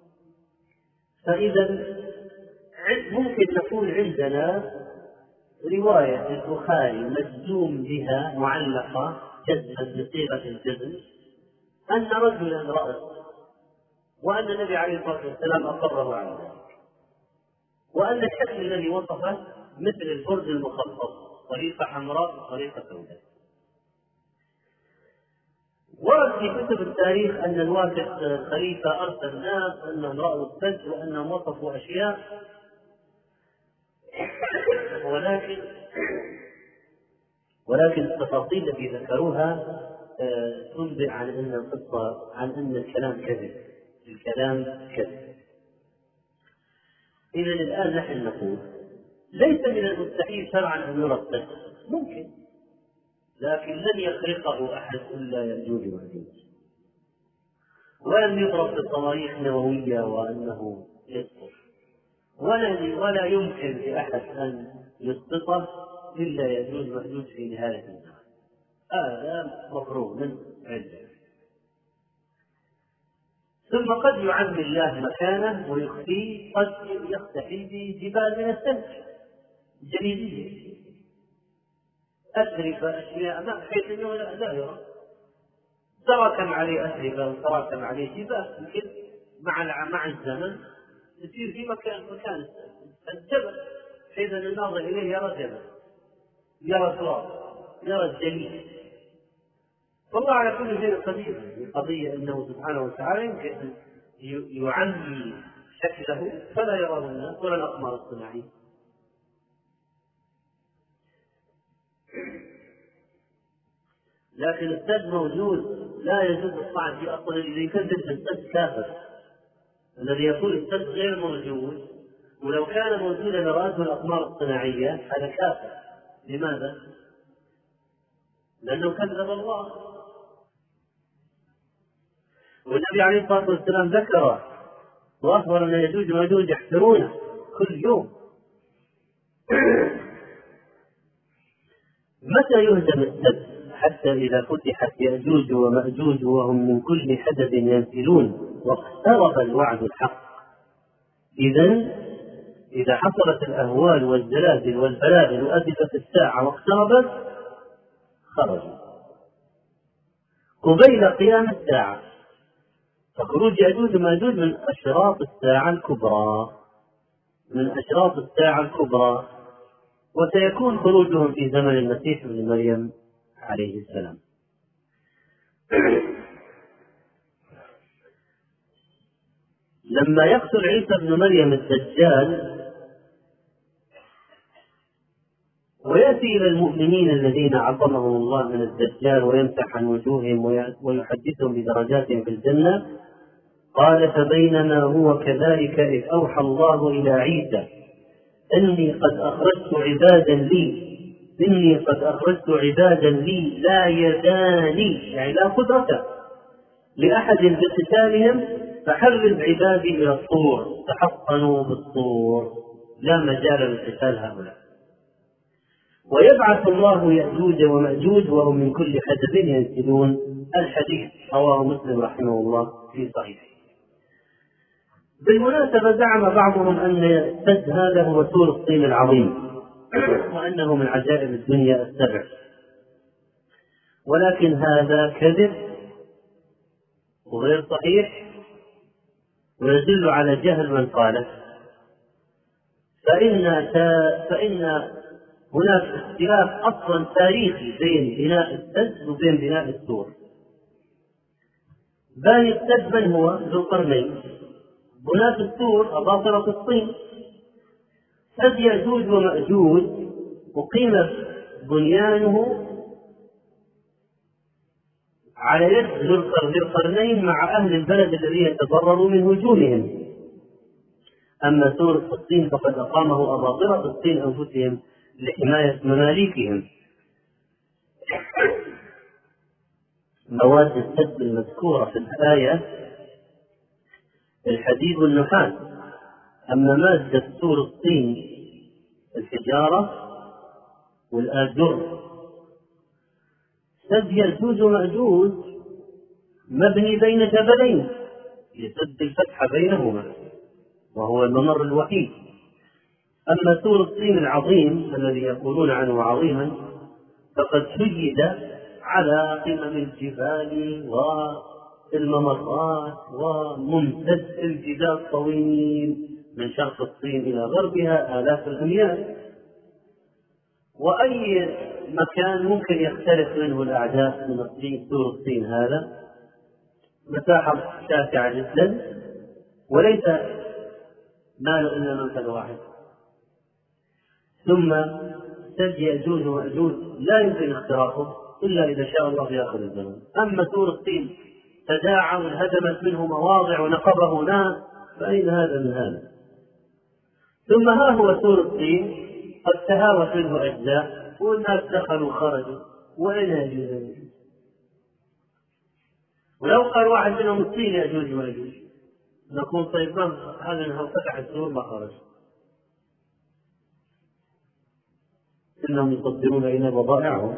فإذا ممكن تكون عندنا رواية البخاري مجزوم بها معلقة جزما بصيغة الجزم أن رجلا رأى وأن النبي عليه الصلاة والسلام أقره على ذلك، وأن الشكل الذي وصفه مثل البرج المخطط، طريقة حمراء وطريقة سوداء. ورد في كتب التاريخ أن الواثق خليفة أرسل ناس أنهم رأوا السد وأنهم وصفوا أشياء، ولكن ولكن التفاصيل التي ذكروها تنبئ عن أن القصة عن أن الكلام كذب، الكلام كذب. إذا الآن نحن نقول ليس من المستحيل شرعا أن يرى السد، ممكن، لكن لن يخرقه أحد إلا يأجوج ومأجوج، ولن يضرب بصواريخ نووية وأنه يسقط، ولا ولا يمكن لأحد أن يسقطه إلا يأجوج ومأجوج في نهاية الزمان، هذا مفروغ من علمه. ثم قد يعمي الله مكانه ويخفيه، قد يختفي بجبال من الثلج جليدية أتربة أشياء ما بحيث أنه لا يرى، تراكم عليه أتربة وتراكم عليه جبال، يمكن مع مع الزمن يصير في مكان مكان الجبل، فإذا الناظر إليه يرى جبل، يرى تراب، يرى الجليد. والله على كل شيء قدير. القضية أنه سبحانه وتعالى يمكن أن يعمي شكله فلا يراه الناس ولا الأقمار الصناعية. لكن السد موجود، لا يجوز الطعن في أصل الذي يكذب السد كافر. الذي يقول السد غير موجود ولو كان موجودا لرأته الأقمار الصناعية هذا كافر. لماذا؟ لأنه كذب الله. والنبي عليه الصلاة والسلام ذكره وأخبر أن يجوج وماجوج يحفرونه كل يوم. متى يهدم السد؟ حتى إذا فتحت يأجوج ومأجوج وهم من كل حدب ينسلون واقترب الوعد الحق. إذن إذا حصلت الأهوال والزلازل والبلادل وأزفت الساعة واقتربت خرجوا قبيل قيام الساعة. فخروج يأجوج ومأجوج من أشراط الساعة الكبرى من أشراط الساعة الكبرى وسيكون خروجهم في زمن المسيح ابن مريم عليه السلام. لما يقتل عيسى ابن مريم الدجال ويأتي إلى المؤمنين الذين عصمهم الله من الدجال ويمسح عن وجوههم ويحدثهم بدرجاتهم في الجنة، قال: فبينما هو كذلك إذ أوحى الله إلى عيسى إني قد أخرجت عبادا لي إني قد أخرجت عبادا لي لا يداني، يعني لا قدرة لأحد بقتالهم، فحرم عبادي إلى الطور، تحصنوا بالطور، لا مجال لقتال هؤلاء. ويبعث الله يأجوج ومأجوج وهم من كل حدب ينسلون. الحديث رواه مسلم رحمه الله في صحيحه. بالمناسبة زعم بعضهم أن السد هذا هو سور الصين العظيم وأنه من عجائب الدنيا السبع، ولكن هذا كذب وغير صحيح ويدل على جهل من قاله، فإن فإن هناك اختلاف أصلا تاريخي بين بناء السد وبين بناء السور. باني السد من هو؟ ذو القرنين. بناة السور أباطرة الصين. سد يأجوج ومأجوج أقيم بنيانه على يد ذو القرنين مع أهل البلد الذين يتضرروا من هجومهم. أما سور الصين فقد أقامه أباطرة الصين أنفسهم لحماية مماليكهم. مواد السد المذكورة في الآية الحديد والنحاس، أما مادة سور الصين الحجارة والآجر. سد يأجوج ومأجوج مبني بين جبلين لسد الفتح بينهما وهو الممر الوحيد. أما سور الصين العظيم الذي يقولون عنه عظيما فقد شيد على قمم الجبال والممرات وممتد الجبال طويل من شرق الصين إلى غربها آلاف الأميال، وأي مكان ممكن يختلف منه الأعداء من الصين. سور الصين هذا مساحة شاسعة جدا وليس ماله إلا منفذ واحد. ثم سد يأجوج ومأجوج لا يمكن اختراقه إلا إذا شاء الله في آخر الزمن. أما سور الصين تداعى وانهدمت منه مواضع ونقبه ناس، فأين هذا من هذا؟ ثم ها هو سور الصين قد تهاوت منه أجزاء والناس دخلوا وخرجوا، وأين يأجوج ومأجوج؟ ولو قال واحد منهم الصين يأجوج ومأجوج نقول طيب هذا أنه فتح السور ما خرج، إنهم يصدرون إلى بضائعهم.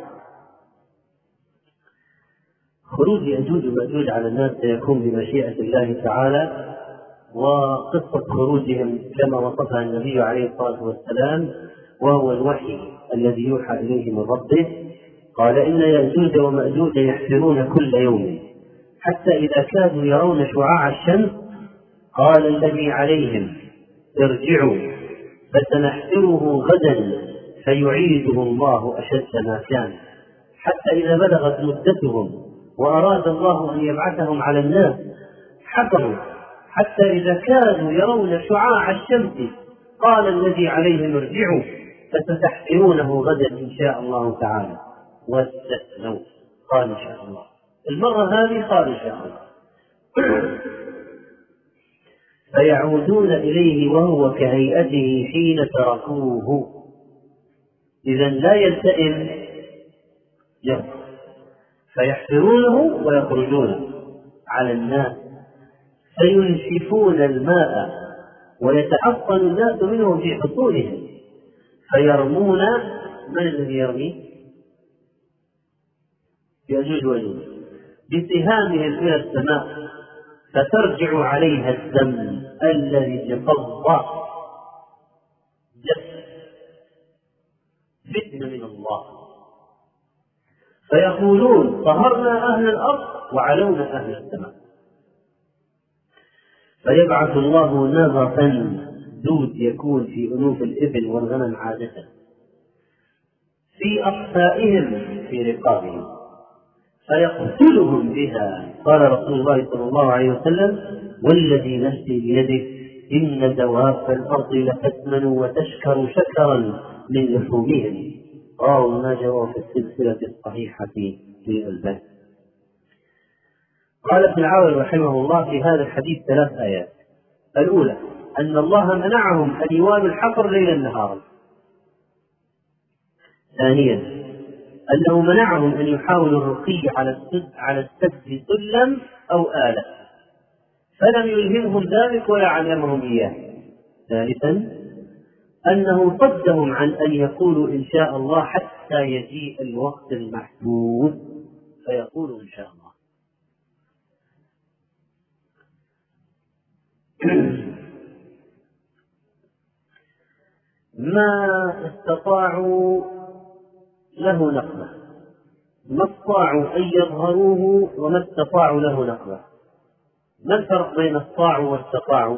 خروج يأجوج ومأجوج على الناس سيكون بمشيئة الله تعالى، وقصة خروجهم كما وصفها النبي عليه الصلاة والسلام وهو الوحي الذي يوحى إليه من ربه. قال: إن يأجوج ومأجوج يحفرون كل يوم حتى إذا كادوا يرون شعاع الشمس قال الذي عليهم: ارجعوا فسنحفره غدا فيعيده الله أشد ما كان، حتى إذا بلغت مدتهم وأراد الله أن يبعثهم على الناس حفروا حتى إذا كادوا يرون شعاع الشمس قال الذي عليهم: ارجعوا فستحفرونه غدا إن شاء الله تعالى، واستثنوا قال إن شاء الله. المرة هذه قال إن شاء الله. فيعودون إليه وهو كهيئته حين تركوه، إذا لا يلتئم له. فيحفرونه ويخرجون على الناس فينشفون الماء ويتحصن الناس منهم في حصولهم، فيرمون. من الذي يرمي؟ يأجوج ومأجوج بسهامهم إلى السماء فترجع عليها الدم الذي انقضى جف فتنة من الله، فيقولون: طهرنا أهل الأرض وعلونا أهل السماء. فيبعث الله نغفا دود يكون في أنوف الإبل والغنم عادة في أقفائهم في رقابهم، فيقتلهم بها. قال رسول الله صلى الله عليه وسلم: والذي نفسي بيده إن دواب الأرض لتثمن وتشكر شكرا من لحومهم. رواه ابن ماجه وفي السلسلة الصحيحة في الباب. قال ابن العون رحمه الله في هذا الحديث ثلاث آيات. الأولى أن الله منعهم أن يوالوا الحقر ليلا نهارا. ثانيا أنه منعهم أن يحاولوا الرقي على السد على السد سلم أو آلة، فلم يلهمهم ذلك ولا علمهم إياه. ثالثا أنه صدهم عن أن يقولوا إن شاء الله حتى يجيء الوقت المحدود فيقولوا إن شاء الله. ما استطاعوا له نقبة، ما استطاعوا أن يظهروه وما استطاعوا له نقبة. ما الفرق بين استطاعوا واستطاعوا؟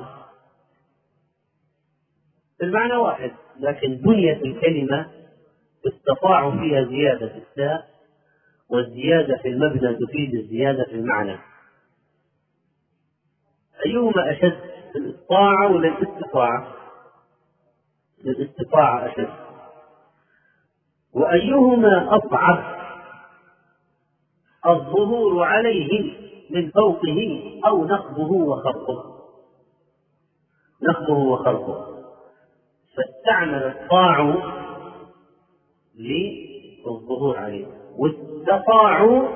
المعنى واحد، لكن بنية الكلمة استطاعوا فيها زيادة في التاء، والزيادة في المبنى تفيد الزيادة في المعنى. أيهما أشد، الاستطاعة ولا الاستطاعة؟ الاستطاعة أشد. وأيهما أصعب، الظهور عليه من فوقه أو نقبه وخرقه؟ نقبه وخرقه. فاستعمل الطاع للظهور عليه، واستطاعوا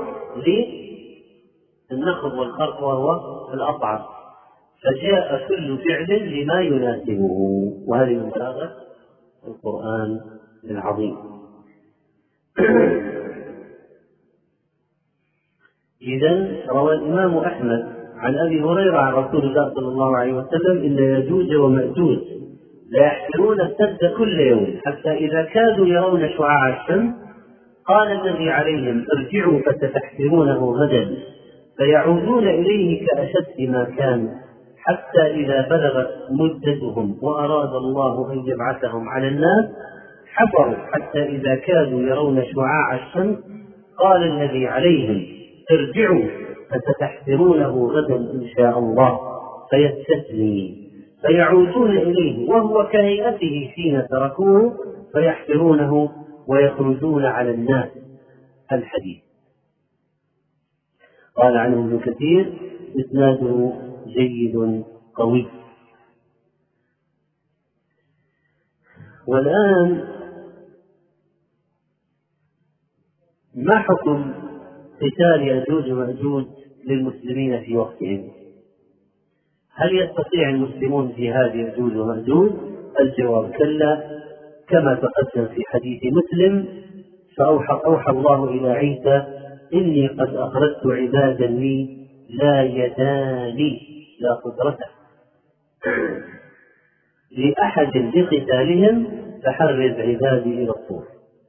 للنقب والخرق وهو الأصعب، فجاء كل فعل لما يناسبه. وهذه من بلاغة القرآن العظيم. إذن روى الإمام أحمد عن أبي هريرة عن رسول الله صلى الله عليه وسلم: إن يأجوج ومأجوج لا يحفرون السد كل يوم حتى إذا كادوا يرون شعاع الشمس قال الذي عليهم: ارجعوا فستحفرونه غدا، فيعودون إليه كأشد ما كان، حتى إذا بلغت مدتهم وأراد الله أن يبعثهم على الناس حفروا حتى إذا كادوا يرون شعاع الشمس قال الذي عليهم: ارجعوا فستحفرونه غدا إن شاء الله، فيستثني، فيعودون إليه وهو كهيئته حين تركوه فيحفرونه ويخرجون على الناس. الحديث. قال عنه ابن كثير: إسناده جيد قوي. والآن ما حكم قتال يأجوج ومأجوج للمسلمين في وقتهم؟ هل يستطيع المسلمون جهاد يأجوج ومأجوج؟ الجواب: كلا، كما تقدم في حديث مسلم: فأوحى أوحى الله إلى عيسى: إني قد أخرجت عبادا لي لا يدان لا قدرة لأحد بقتالهم فحرز عبادي إلى الطور.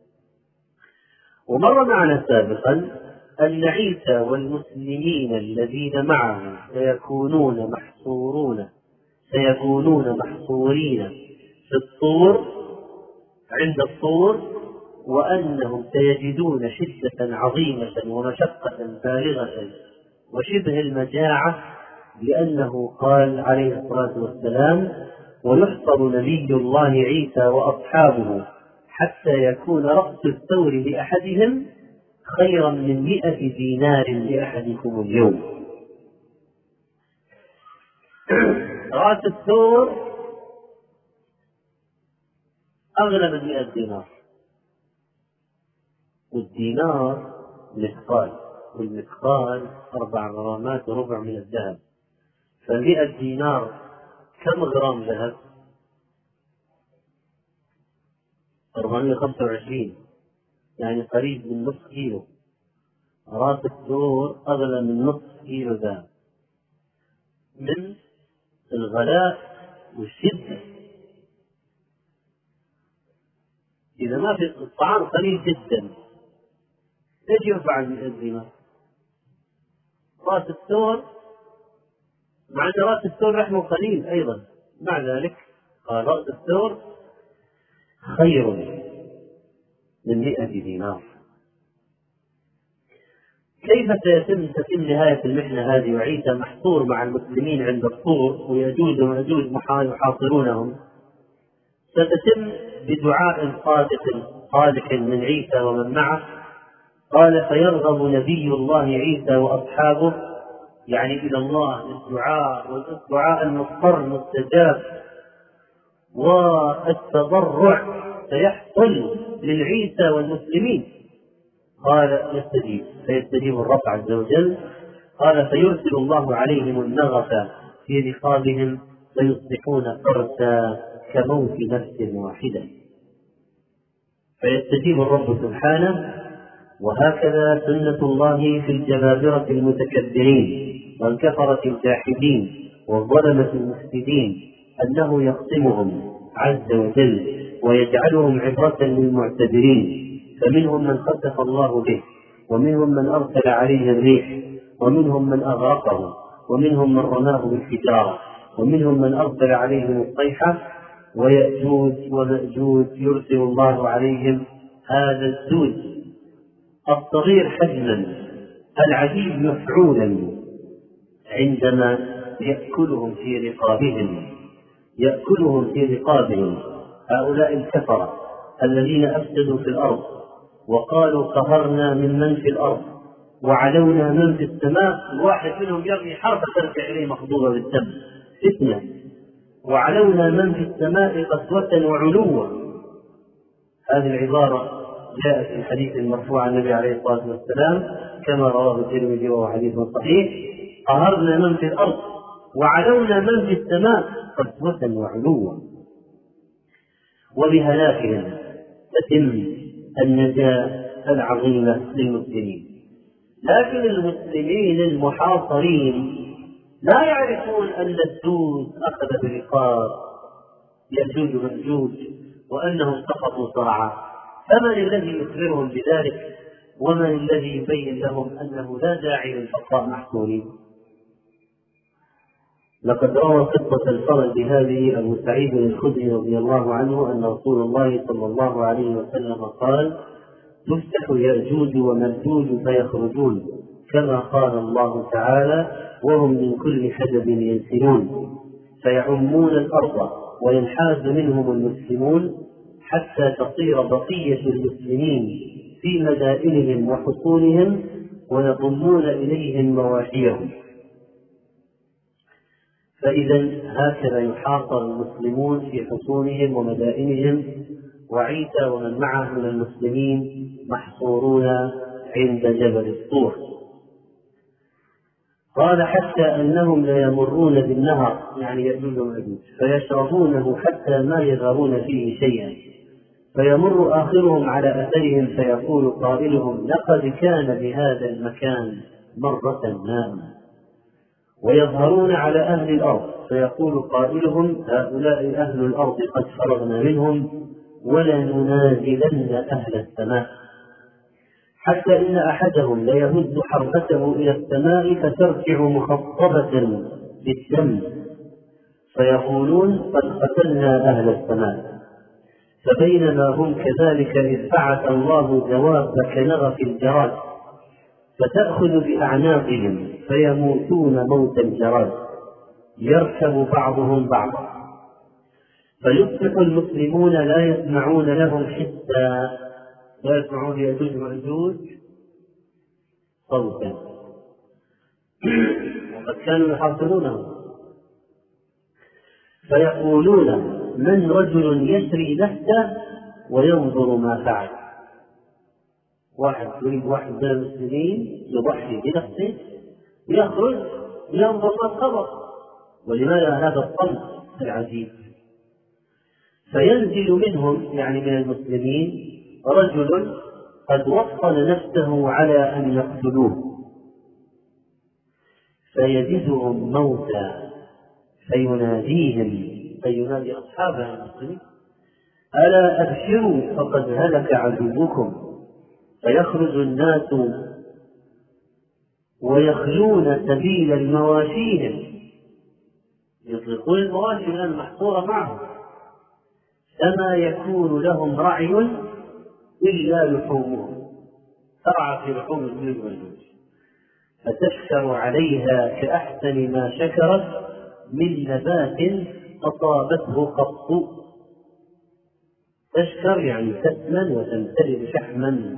ومر معنا سابقا أن عيسى والمسلمين الذين معه سيكونون محصورون سيكونون محصورين في الطور عند الطور، وأنهم سيجدون شدة عظيمة ومشقة بالغة وشبه المجاعة، لأنه قال عليه الصلاة والسلام: ويحصر نبي الله عيسى وأصحابه حتى يكون رأس الثور لأحدهم خيرا من مئة دينار لأحدكم اليوم. رأس الثور أغلى من مئة دينار، والدينار مثقال، والمثقال أربع غرامات وربع من الذهب، فمئة دينار كم غرام ذهب؟ أربعمائة وخمسة وعشرين، يعني قريب من نصف كيلو. رأس الثور أغلى من نصف كيلو ذهب من الغلاء والشدة. إذا ما في الطعام قليل جدا ليش ينفع المئة دينار؟ رأس الثور مع أن رأس الثور لحمه قليل أيضا، مع ذلك قال رأس الثور خير من مئة دينار. كيف سيتم تتم نهاية المحنة هذه وعيسى محصور مع المسلمين عند الطور ويجوز ومأجوج يحاصرونهم؟ ستتم بدعاء صادق صادق من عيسى ومن معه. قال: فيرغب نبي الله عيسى وأصحابه، يعني إلى الله الدعاء، والدعاء المضطر مستجاب، والتضرع سيحصل من عيسى والمسلمين. قال: يستجيب فيستجيب الرب عز وجل. قال: فيرسل الله عليهم النغف في رقابهم فيصبحون فرسا كموت نفس واحدة. فيستجيب الرب سبحانه. وهكذا سنة الله في الجبابرة المتكبرين والكفرة الجاحدين والظلمة المفسدين، أنه يقسمهم عز وجل ويجعلهم عبرة للمعتبرين. فمنهم من خسف الله به، ومنهم من أرسل عليه الريح، ومنهم من أغرقه، ومنهم من رماه بالحجارة، ومنهم من أرسل عليهم الصيحة. ويأجوج ومأجوج يرسل الله عليهم هذا الزوج الصغير حجما العجيب مفعولا عندما يأكلهم في رقابهم يأكلهم في رقابهم هؤلاء الكفرة الذين أفسدوا في الأرض وقالوا: قهرنا من من في الأرض وعلونا من في السماء. الواحد منهم يرمي حربة ترجع إليه مخضوبة بالدم، فتنة. وعلونا من في السماء قسوة وعلوا. هذه العبارة جاءت في الحديث المرفوع عن النبي عليه الصلاة والسلام كما رواه الترمذي وهو حديث صحيح: قهرنا من في الأرض وعلونا من في السماء قسوة وعلوا. وبهلاكهم تتم النجاة العظيمة للمسلمين. لكن المسلمين المحاصرين لا يعرفون أن الدود أخذ برقاب يأجوج ومأجوج وأنهم سقطوا صرعا. فمن الذي يخبرهم بذلك؟ ومن الذي يبين لهم أنه لا داعي للبقاء محصورين؟ لقد روى قصة الفرج هذه أبو سعيد الخدري رضي الله عنه أن رسول الله صلى الله عليه وسلم قال: تفتح يأجوج ومأجوج فيخرجون، كما قال الله تعالى: وهم من كل حدب ينسلون، فيعمون الأرض وينحاز منهم المسلمون حتى تصير بقية المسلمين في مدائنهم وحصونهم ويضمون إليهم مواشيهم. فإذا هكذا يحاصر المسلمون في حصونهم ومدائنهم، وعيسى ومن معه من المسلمين محصورون عند جبل الطور. قال: حتى أنهم ليمرون بالنهر، يعني يأجوج ومأجوج، فيشربونه حتى ما يذرون فيه شيئا، فيمر آخرهم على أثرهم فيقول قائلهم: لقد كان بهذا المكان مرة ماء. ويظهرون على أهل الأرض فيقول قائلهم: هؤلاء أهل الأرض قد فرغنا منهم ولننازلن أهل السماء. حتى إن أحدهم ليهز حربته إلى السماء فترجع مخطبة بالدم، فيقولون: قد قتلنا أهل السماء. فبينما هم كذلك إذ بعث الله دواب كنغف الجراد فتأخذ بأعناقهم فيموتون موت الجراد، يركب بعضهم بعضا، فيصبح المسلمون لا يسمعون لهم حسا، لا يسمعون يأجوج ومأجوج صوتا، وقد كانوا يحاصرونهم. فيقولون: من رجل يسري نفسه وينظر ما فعل. واحد يريد واحد من المسلمين يضحي بنفسه يخرج ينظر ما خبر. ولماذا هذا الصمت العجيب؟ فينزل منهم، يعني من المسلمين، رجل قد وصل نفسه على أن يقتلوه، فيجدهم موتى فيناديهم، فينادي أصحابه المسلمين: ألا أبشروا فقد هلك عدوكم. فيخرج الناس ويخلون سبيل المواشيهم، يطلقون المواشي الآن محصورة معهم، فما يكون لهم رعي إلا لحومهم، ترعى في لحوم الجوج والجوج. فتشكر عليها كأحسن ما شكرت من نبات أصابته قط. تشكر يعني تثمن وتمتلئ شحما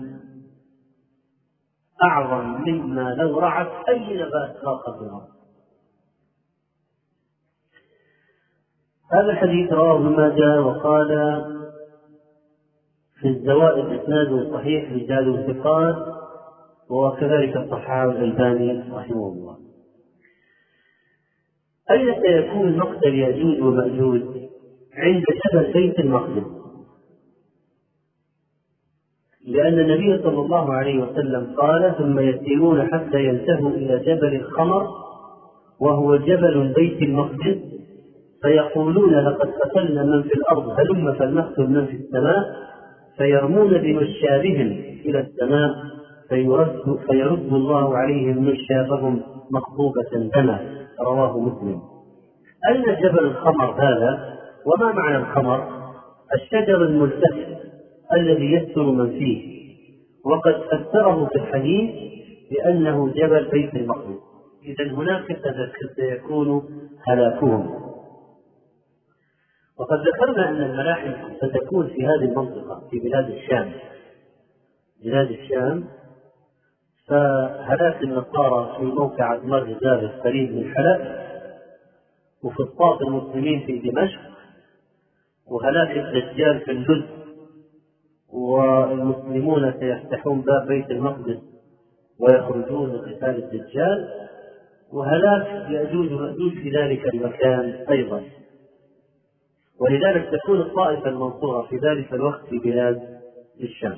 أعظم مما لو رعت أي نبات آخر في الأرض. هذا الحديث رواه ابن ماجه وقال في الزوائد إسناده صحيح رجاله ثقات، وكذلك الصحاح الألباني رحمه الله. أين سيكون مقتل يأجوج ومأجوج؟ عند جبل بيت المقدس، لأن النبي صلى الله عليه وسلم قال: ثم يسيرون حتى ينتهوا إلى جبل الخمر وهو جبل بيت المقدس، فيقولون: لقد قتلنا من في الأرض، هلم فلنقتل من في السماء، فيرمون بمشابهم إلى السماء، فيرد, فيرد الله عليهم مشابهم مخضوبة دما. رواه مسلم. أين جبل الخمر هذا؟ وما معنى الخمر؟ الشجر الملتف الذي يستر من فيه، وقد فسره في الحديث بأنه جبل بيت المقدس. إذن هناك سيكون هلاكهم. وقد ذكرنا أن الملاحم ستكون في هذه المنطقة في بلاد الشام بلاد الشام فهلاك النصارى في موقع مر زارس قريب من حلب، وفسطاط المسلمين في دمشق، وهلاك الدجال في اللد، والمسلمون سيفتحون باب بيت المقدس ويخرجون من قتال الدجال، وهلاك يأجوج ومأجوج في ذلك المكان أيضا. ولذلك تكون الطائفة المنصورة في ذلك الوقت في بلاد الشام.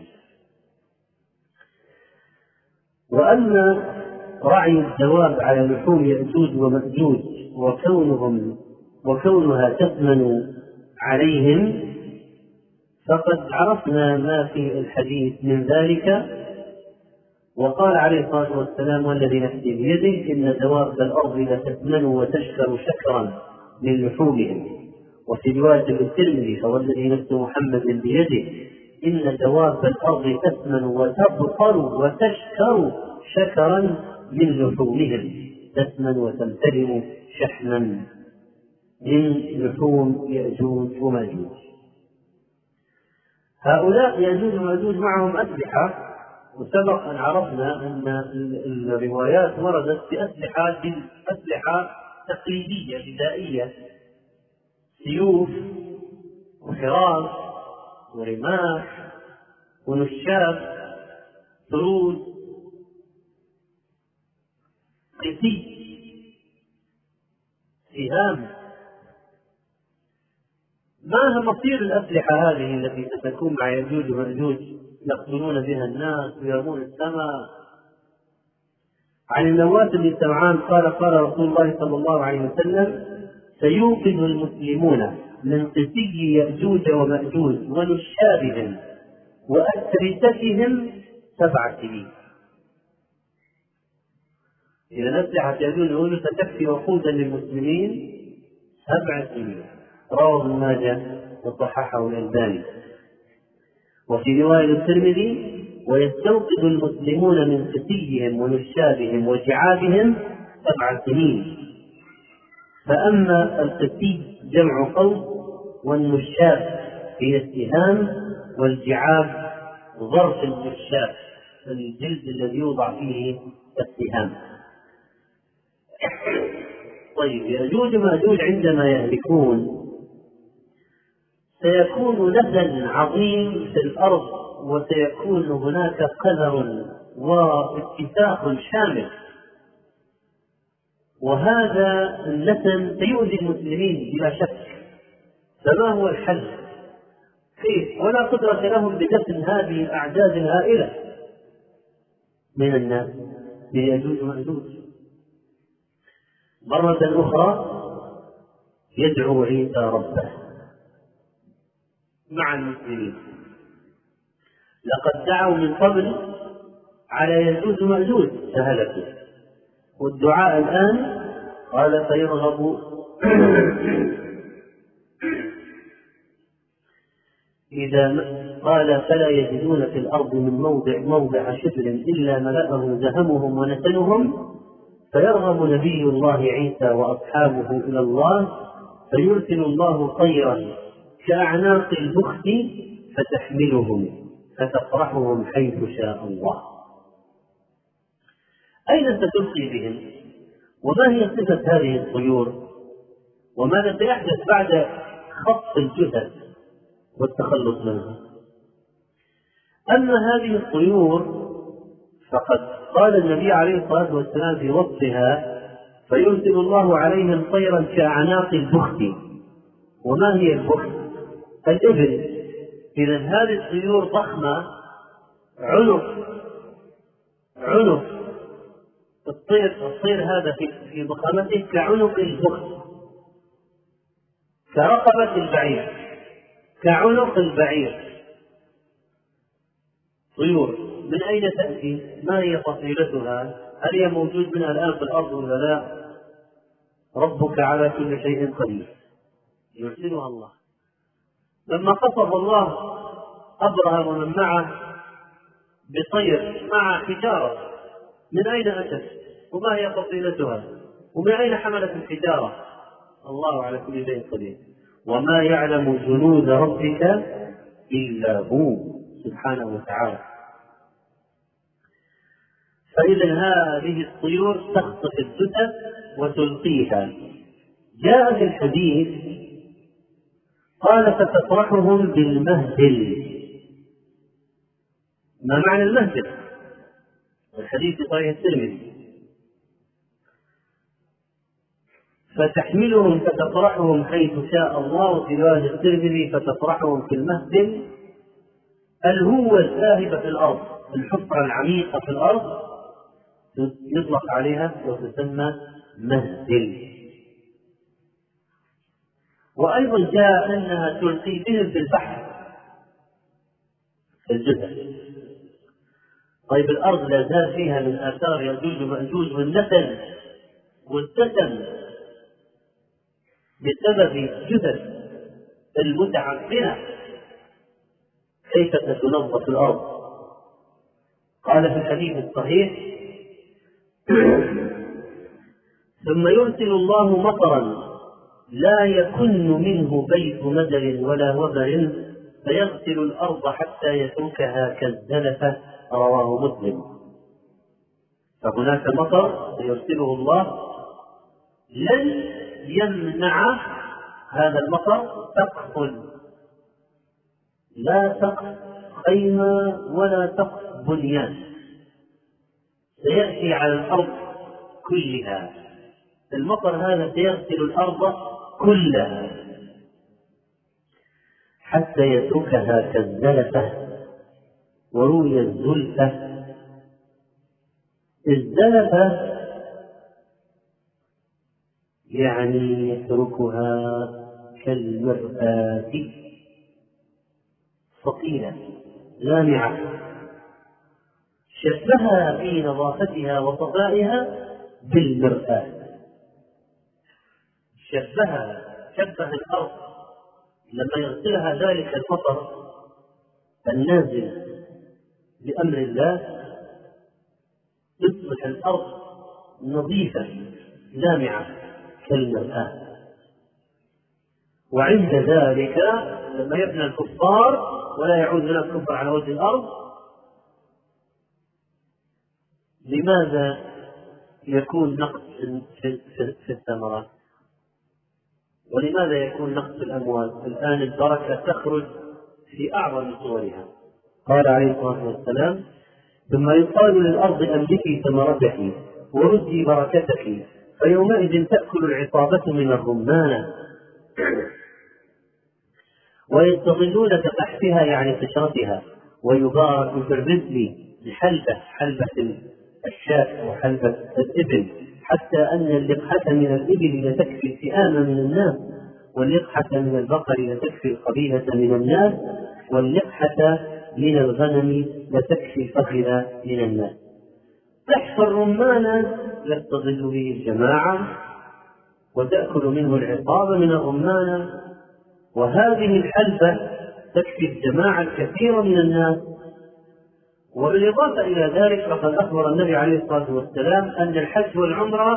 وأما رعي الدواب على لحوم يأجوج ومأجوج وكونهم وكونها تثمن عليهم، فقد عرفنا ما في الحديث من ذلك. وقال عليه الصلاة والسلام: والذي نفسي بيده إن دواب الأرض لتثمن وتشكر شكرا من لحومهم. وفي رواية الترمذي: فوالذي نفس محمد بيده إن دواب الأرض تثمن وتبقر وتشكر شكرا من لحومهم. تثمن وتمتلئ شحما من لحوم يأجوج ومأجوج. هؤلاء يأجوج ومأجوج معهم أسلحة، وسبق أن عرفنا أن الروايات وردت بأسلحة أسلحة تقليدية بدائية: سيوف وحراس ورماح ونشاب سرود قسي سهام. ما مصير الأسلحة هذه التي ستكون مع يأجوج ومأجوج يقتلون بها الناس ويرمون السماء؟ عن النواس بن سمعان قال: قال رسول الله صلى الله عليه وسلم: سيوقظ المسلمون من قسي يأجوج ومأجوج ونشابهم وأترستهم سبع سنين. إذا أسلحة يأجوج ومأجوج ستكفي وقودا للمسلمين سبع سنين. رواه ابن ماجه وصححه الألباني. وفي رواية الترمذي: ويستوقظ المسلمون من قسيهم ونشابهم وجعابهم سبع سنين. فأما القسي جمع قوس، والنشاب هي السهام، والجعاب ظرف النشاب الجلد الذي يوضع فيه السهام. طيب، يأجوج ومأجوج عندما يهلكون سيكون نسل عظيم في الأرض، وسيكون هناك قذر واتساخ شامل، وهذا النسل سيؤذي المسلمين بلا شك. فما هو الحل؟ كيف؟ ولا قدرة لهم بدفن هذه الأعداد الهائلة من الناس ليأجوج ومأجوج. مرة أخرى يدعو عيسى ربه مع المسلمين. لقد دعوا من قبل على يأجوج ومأجوج فهلكوا، والدعاء الآن قال: فيرغب إذا قال فلا يجدون في الأرض من موضع موضع شبر إلا ملأه زهمهم ونتنهم، فيرغب نبي الله عيسى وأصحابه إلى الله، فيرسل الله طيرا كأعناق البخت فتحملهم فتطرحهم حيث شاء الله. أين ستلقي بهم؟ وما هي صفة هذه الطيور؟ وماذا سيحدث بعد خط الجثث والتخلص منها؟ أما هذه الطيور فقد قال النبي عليه الصلاة والسلام في وصفها: فيرسل الله عليهم طيرا كأعناق البخت. وما هي البخت؟ الإبل. إذا هذه الطيور ضخمة، عنق عنق الطير الطير هذا في ضخامته كعنق البخت، كرقبة البعير، كعنق البعير. طيور من أين تأتي؟ ما هي فصيلتها؟ هل هي موجود منها الآن في الأرض ولا لا؟ ربك على كل شيء قدير، يرسلها الله. لما قصف الله أبرهة ومن معه بطير مع حجارة، من أين أتت؟ وما هي فصيلتها؟ ومن أين حملت الحجارة؟ الله على كل شيء قدير. وما يعلم جنود ربك إلا هو سبحانه وتعالى. فإذا هذه الطيور تخطف الجثث وتلقيها. جاء في الحديث قال: فتطرحهم بالمهدل. ما معنى المهدل؟ الحديث في صحيح الترمذي: فتحملهم فتطرحهم حيث شاء الله، في رواية الترمذي فتطرحهم في المهدل، الهوة الذاهبة في الأرض، الحفرة العميقة في الأرض يطلق عليها وتسمى مهدل. وأيضا جاء أنها تلقي بهم في البحر في الجثث. طيب الأرض لا زال فيها من آثار يأجوج ومأجوج والنسل والسكن بسبب الجثث المتعفنة، كيف ستنظف الأرض؟ قال في الحديث الصحيح: ثم يرسل الله مطرا لا يكن منه بيت مدر ولا وبر، فيغسل الأرض حتى يتركها كالزلفة. رواه مسلم. فهناك مطر سيرسله الله لن يمنع هذا المطر سقف، لا سقف خيمة ولا سقف بنيان، سيأتي على الأرض كلها. المطر هذا سيغسل الأرض كلها حتى يتركها كالزلفة. وروي الزلفة. الزلفة يعني يتركها كالمرآة، ثقيلة لامعة. شبهها في نظافتها وصفائها بالمرآة، شبهها شبه الأرض لما يغسلها ذلك المطر النازل بأمر الله، تصبح الأرض نظيفة لامعة كالمرآة. وعند ذلك لما يبنى الكفار ولا يعود لنا الكفر على وجه الأرض، لماذا يكون نقص في, في, في الثمرات؟ ولماذا يكون نقص في الأموال؟ الآن البركة تخرج في أعظم صورها. قال عليه الصلاة والسلام: ثم يقال للأرض أنبتي ثمرتك وردي بركتك، فيومئذ تأكل العصابة من الرمانة ويستظلون تحتها يعني قشرتها، ويبارك في الرزق بحلبة، حلبة الشاة وحلبة الإبل، حتى أن اللقحة من الإبل لتكفي الفئام من الناس، واللقحة من البقر لتكفي القبيلة من الناس، واللقحة من الغنم لتكفي الفخذ من الناس. تحت الرمان يستظل به الجماعة وتأكل منه العصابة من الرمان. وهذه الحلبة تكفي الجماعة الكثير من الناس. وبالإضافة إلى ذلك فقد أخبر النبي عليه الصلاة والسلام أن الحج والعمرة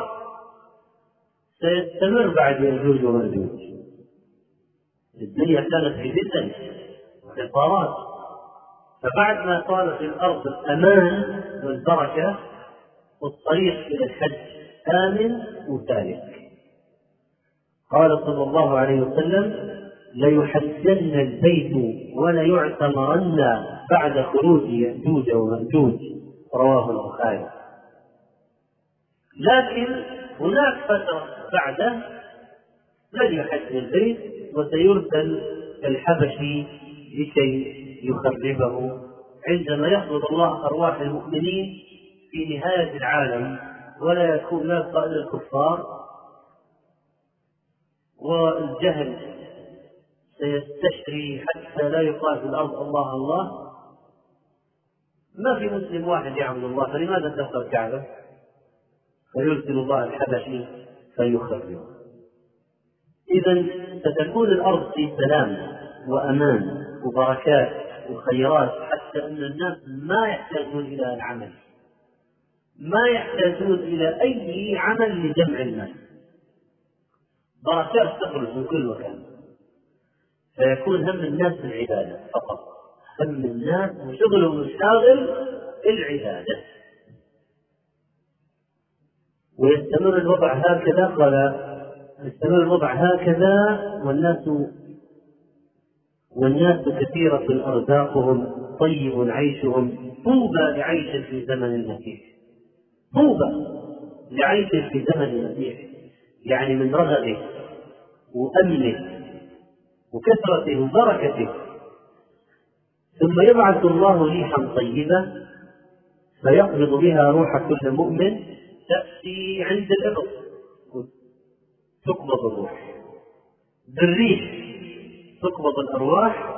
سيستمر بعد يأجوج ومأجوج. الدنيا كانت في فتن وحصارات، فبعد ما صارت الأرض الأمان والبركة والطريق إلى الحج آمن وسالك. قال صلى الله عليه وسلم: ليحجن البيت وليعتمرن بعد خروج يأجوج ومأجوج، رواه البخاري. لكن هناك فترة بعده لن يحج البيت وسيرسل الحبشي لكي يخربه عندما يقبض الله أرواح المؤمنين في نهاية العالم، ولا يكون لا يبقى إلا الكفار، والجهل سيستشري حتى لا يقال في الأرض الله الله. ما في مسلم واحد يعبد الله، فلماذا تبقى الكعبة؟ فيرسل الله الحبشي فيخربه. إذن ستكون الأرض في سلام وأمان وبركات وخيرات، حتى أن الناس ما يحتاجون إلى العمل، ما يحتاجون إلى أي عمل لجمع المال، بركات تخرج من كل مكان. فيكون هم الناس العبادة فقط، هم الناس وشغلهم الشاغل العبادة. ويستمر الوضع هكذا. قال: يستمر الوضع هكذا والناس والناس كثيرة أرزاقهم طيب عيشهم، طوبى لعيش في زمن المسيح. طوبى لعيش في زمن المسيح، يعني من رغبه وأمنه وكثرته وبركته. ثم يبعث الله ريحا طيبة فيقبض بها روح كل مؤمن، تأتي عند الإبط تقبض الروح بالريح، تقبض الأرواح،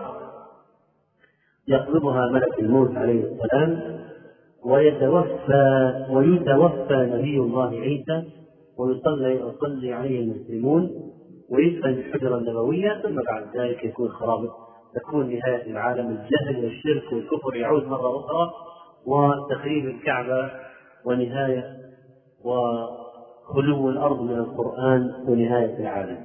يقبضها ملك الموت عليه السلام، ويتوفى ويتوفى نبي الله عيسى ويصلي يصلي عليه المسلمون ويدفن الحجرة النبوية. ثم بعد ذلك يكون خراب، تكون نهاية العالم، الجهل والشرك والكفر يعود مرة أخرى، وتخريب الكعبة، ونهاية وخلو الأرض من القرآن ونهاية العالم.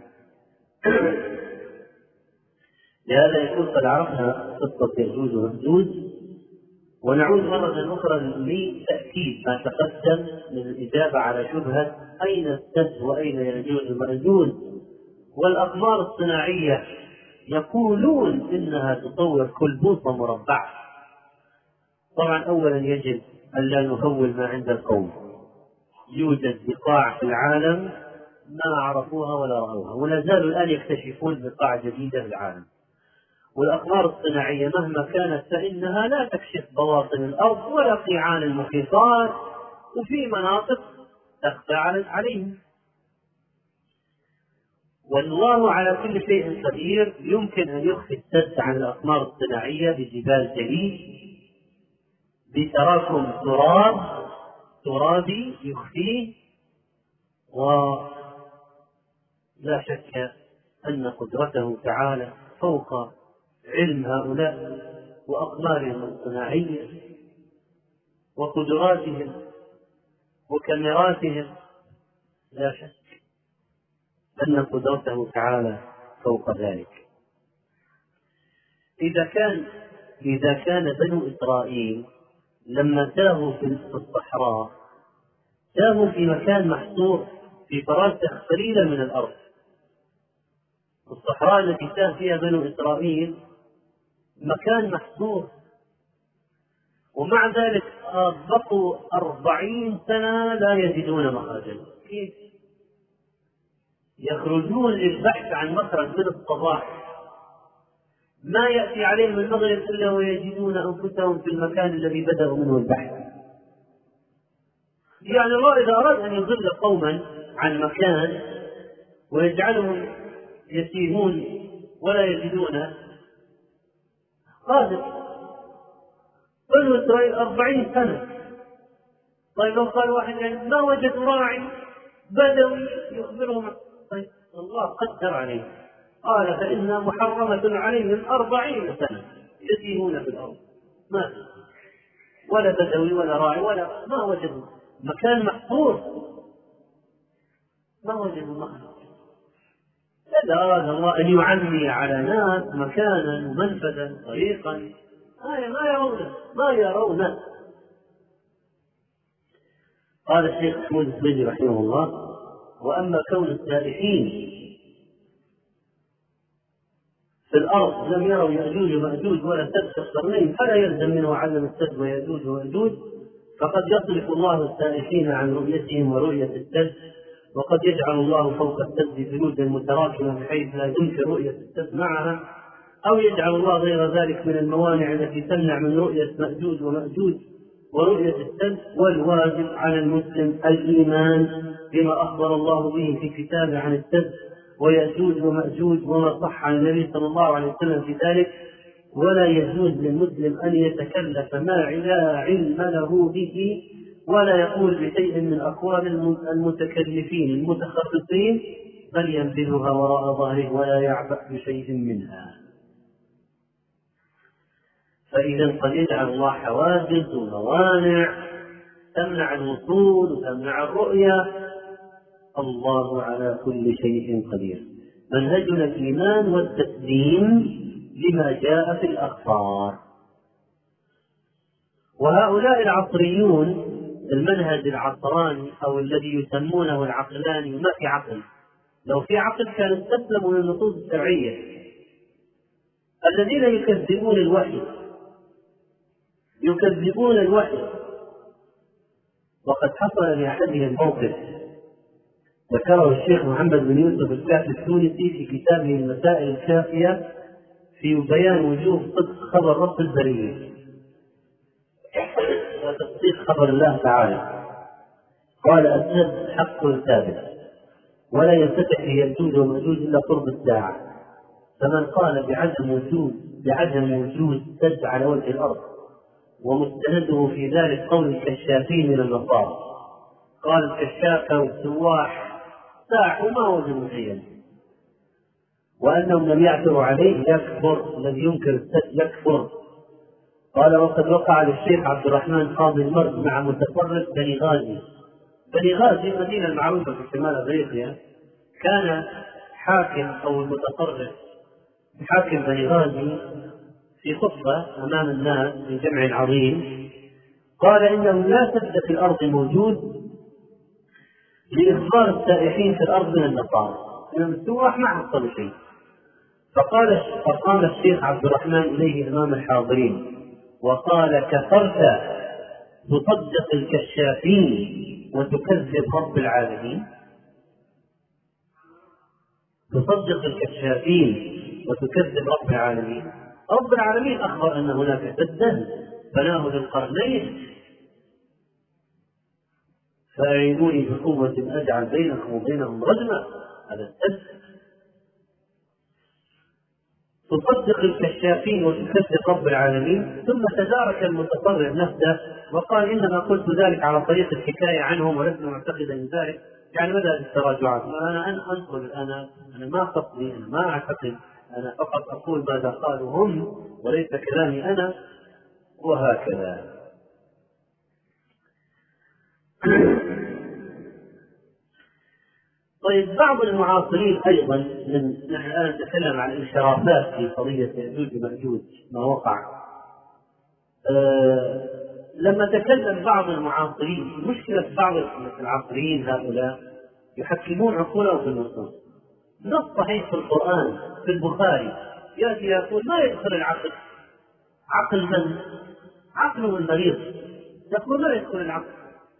لهذا يكون قد عرفنا قصة يأجوج ومأجوج، ونعود مرة أخرى لتأكيد ما تقدم من الإجابة على شبهة أين السد وأين يأجوج ومأجوج. والأقمار الصناعية يقولون إنها تطور كل بوصة مربعة. طبعا أولا يجب أن لا نهول ما عند القوم، يوجد بقاع في العالم ما عرفوها ولا رأوها، ولا زالوا الآن يكتشفون بقاع جديدة في العالم. والأقمار الصناعية مهما كانت فإنها لا تكشف بواطن الأرض ولا قيعان المحيطات، وفي مناطق تخفى عليهم. والله على كل شيء قدير. يمكن أن يخفي السد عن الأقمار الصناعية بجبال جليد، بتراكم تراب ترابي يخفيه. ولا شك أن قدرته تعالى فوق علم هؤلاء وأقمارهم الصناعية وقدراتهم وكاميراتهم. لا شك أن قدرته تعالى فوق ذلك. إذا كان إذا كان بنو إسرائيل لما تاهوا في الصحراء تاهوا في مكان محصور في فراسخ قليلة من الأرض، الصحراء التي تاه فيها بنو إسرائيل مكان محصور، ومع ذلك بقوا أربعين سنة لا يجدون مخرجا. كيف يخرجون للبحث عن مخرج من الصباح، ما يأتي عليهم المغرب إلا ويجدون أنفسهم في المكان الذي بدأوا منه البحث. يعني الله إذا أراد أن يضل قوما عن مكان ويجعلهم يسيرون ولا يجدونه قادر. بنو إسرائيل أربعين سنة. طيب لو قال واحد يعني ما وجدوا راعي بدوي يخبرهم، طيب الله قدر عليه قال فإنها محرمة عليهم أربعين سنة يتيهون في الأرض، ما ولا بدوي ولا راعي ولا ما وجدوا مكان محفوظ، ما وجدوا مخرج. إلا أراد الله أن يعمي على ناس مكانا ومنفذا طريقا ما يرونه ما يرونه. قال الشيخ محمود السويدي رحمه الله: وأما كون السائحين في الأرض لم يروا يأجوج ومأجوج ولا سد القرنين فلا يلزم منه عدم السد ويأجوج ومأجوج، فقد يصرف الله السائحين عن رؤيتهم ورؤية السد، وقد يجعل الله فوق السد جنودا متراكمة بحيث لا يمكن رؤية السد معها، أو يجعل الله غير ذلك من الموانع التي تمنع من رؤية مأجوج ومأجوج ورؤية السد. والواجب على المسلم الإيمان بما أخبر الله به في كتابه عن السد ويأجوج ومأجوج وما صح عن النبي صلى الله عليه وسلم في ذلك، ولا يجوز للمسلم أن يتكلف ما لا علم له به، ولا يقول بشيء من أقوال المتكلفين المتخصصين، بل ينبذها وراء ظهره ولا يعبأ بشيء منها. فإذا قد يجعل الله حواجز وموانع تمنع الوصول وتمنع الرؤية. الله على كل شيء قدير. منهجنا الإيمان والتسليم لما جاء في الأخبار. وهؤلاء العصريون المنهج العصراني أو الذي يسمونه العقلاني، ما في عقل، لو في عقل كان استسلموا للنصوص الشرعية. الذين يكذبون الوحي يكذبون الوحي وقد حصل لأحدهم موقف ذكره الشيخ محمد بن يوسف الكافي التونسي في كتابه المسائل الكافية في بيان وجوب صدق خبر رب البرية وتصديق خبر الله تعالى. قال: السد حق ثابت ولا ينفتح يأجوج ومأجوج إلا قرب الساعة، فمن قال بعدم وجود بعدم وجود سد على وجه الأرض ومستنده في ذلك قول الكشافين من النصارى، قال الكشاف والسواح ساحوا ما وجدوا شيئا، وأنهم لم يعثروا عليه يكفر، الذي ينكر السد يكفر. قال: وقد وقع للشيخ عبد الرحمن قاضي المرء مع متفرق بني غازي. بني غازي المدينة المعروفة في شمال أفريقيا، كان حاكم أو المتطرف حاكم بني غازي في خطبة أمام الناس في جمع عظيم قال إنه لا سد في الأرض موجود لإخبار السائحين في الأرض من النصارى، من السواح ما حصل شيء. فقال فقام الشيخ عبد الرحمن إليه أمام الحاضرين وقال: كفرت تصدق الكشافين وتكذب رب العالمين؟ تصدق الكشافين وتكذب رب العالمين؟ رب العالمين أخبر أن هناك سدا بناه ذو القرنين، فأعينوني بقوة أجعل بينكم وبينهم رجما. هذا السد. تصدق الكشافين وتكذب رب العالمين. ثم تدارك المتطرف نفسه وقال: إنما قلت ذلك على طريق الحكاية عنهم ولست معتقدا من ذلك. يعني بدأت التراجعات. أنا أنا أنقل أنا أنا ما قصدي، أنا ما أعتقد، أنا فقط أقول ماذا قالوا هم وليس كلامي أنا، وهكذا. طيب، بعض المعاصرين أيضا، من نحن الآن نتكلم عن الانحرافات في قضية يأجوج ومأجوج ما وقع. أه لما تكلم بعض المعاصرين، مشكلة بعض العاصرين هؤلاء يحكمون عقولهم في النصوص. نص صحيح في القرآن في البخاري يأتي يقول ما يدخل العقل. عقل من؟ عقله المريض. يقول ما يدخل العقل،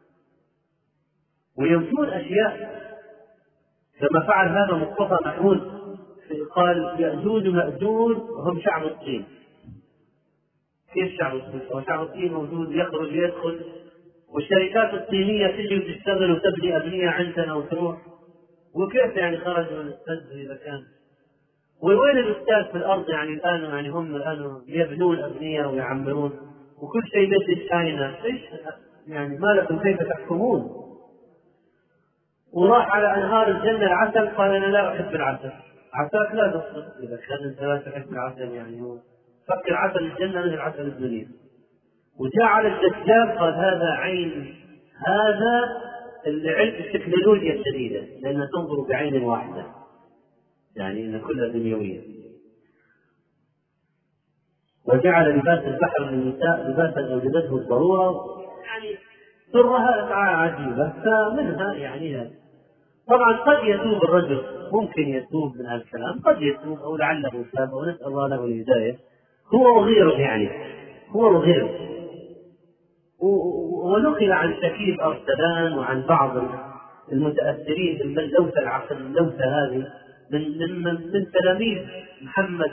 وينفون أشياء كما فعل هذا مصطفى محمود قال: يأجوج ومأجوج هم شعب الصين. كيف شعب الصين؟ وشعب الصين موجود يخرج يدخل، والشركات الصينية تجي وتشتغل وتبني أبنية عندنا وتروح، وكيف يعني خرجوا من السد إذا كان؟ وين الأستاذ في الأرض يعني الآن؟ يعني هم الآن يبنون أبنية ويعمرون وكل شيء بيت شاينة. إيش يعني؟ ما لكم كيف تحكمون؟ وراح على أنهار الجنة العسل، قال: أنا لا أحب العسل. عساك لا تصدق إذا كان أنت لا تحب العسل، يعني هو فكر عسل الجنة مثل عسل الدنيا. وجاء على الدجال قال هذا عين، هذا العلم التكنولوجيا الجديدة لأنها تنظر بعين واحدة، يعني إن كلها دنيوية. وجعل لباس البحر للنساء لباسا أوجدته الضرورة، يعني سرها عجيبة. فمنها يعني طبعا قد يتوب الرجل، ممكن يتوب من هالكلام، قد يتوب أو لعله تاب ونسأل الله له الهداية، هو وغيره يعني هو وغيره. ونقل عن شكيب أرسلان وعن بعض المتأثرين باللوثة العقل اللوثة هذه من من من تلاميذ محمد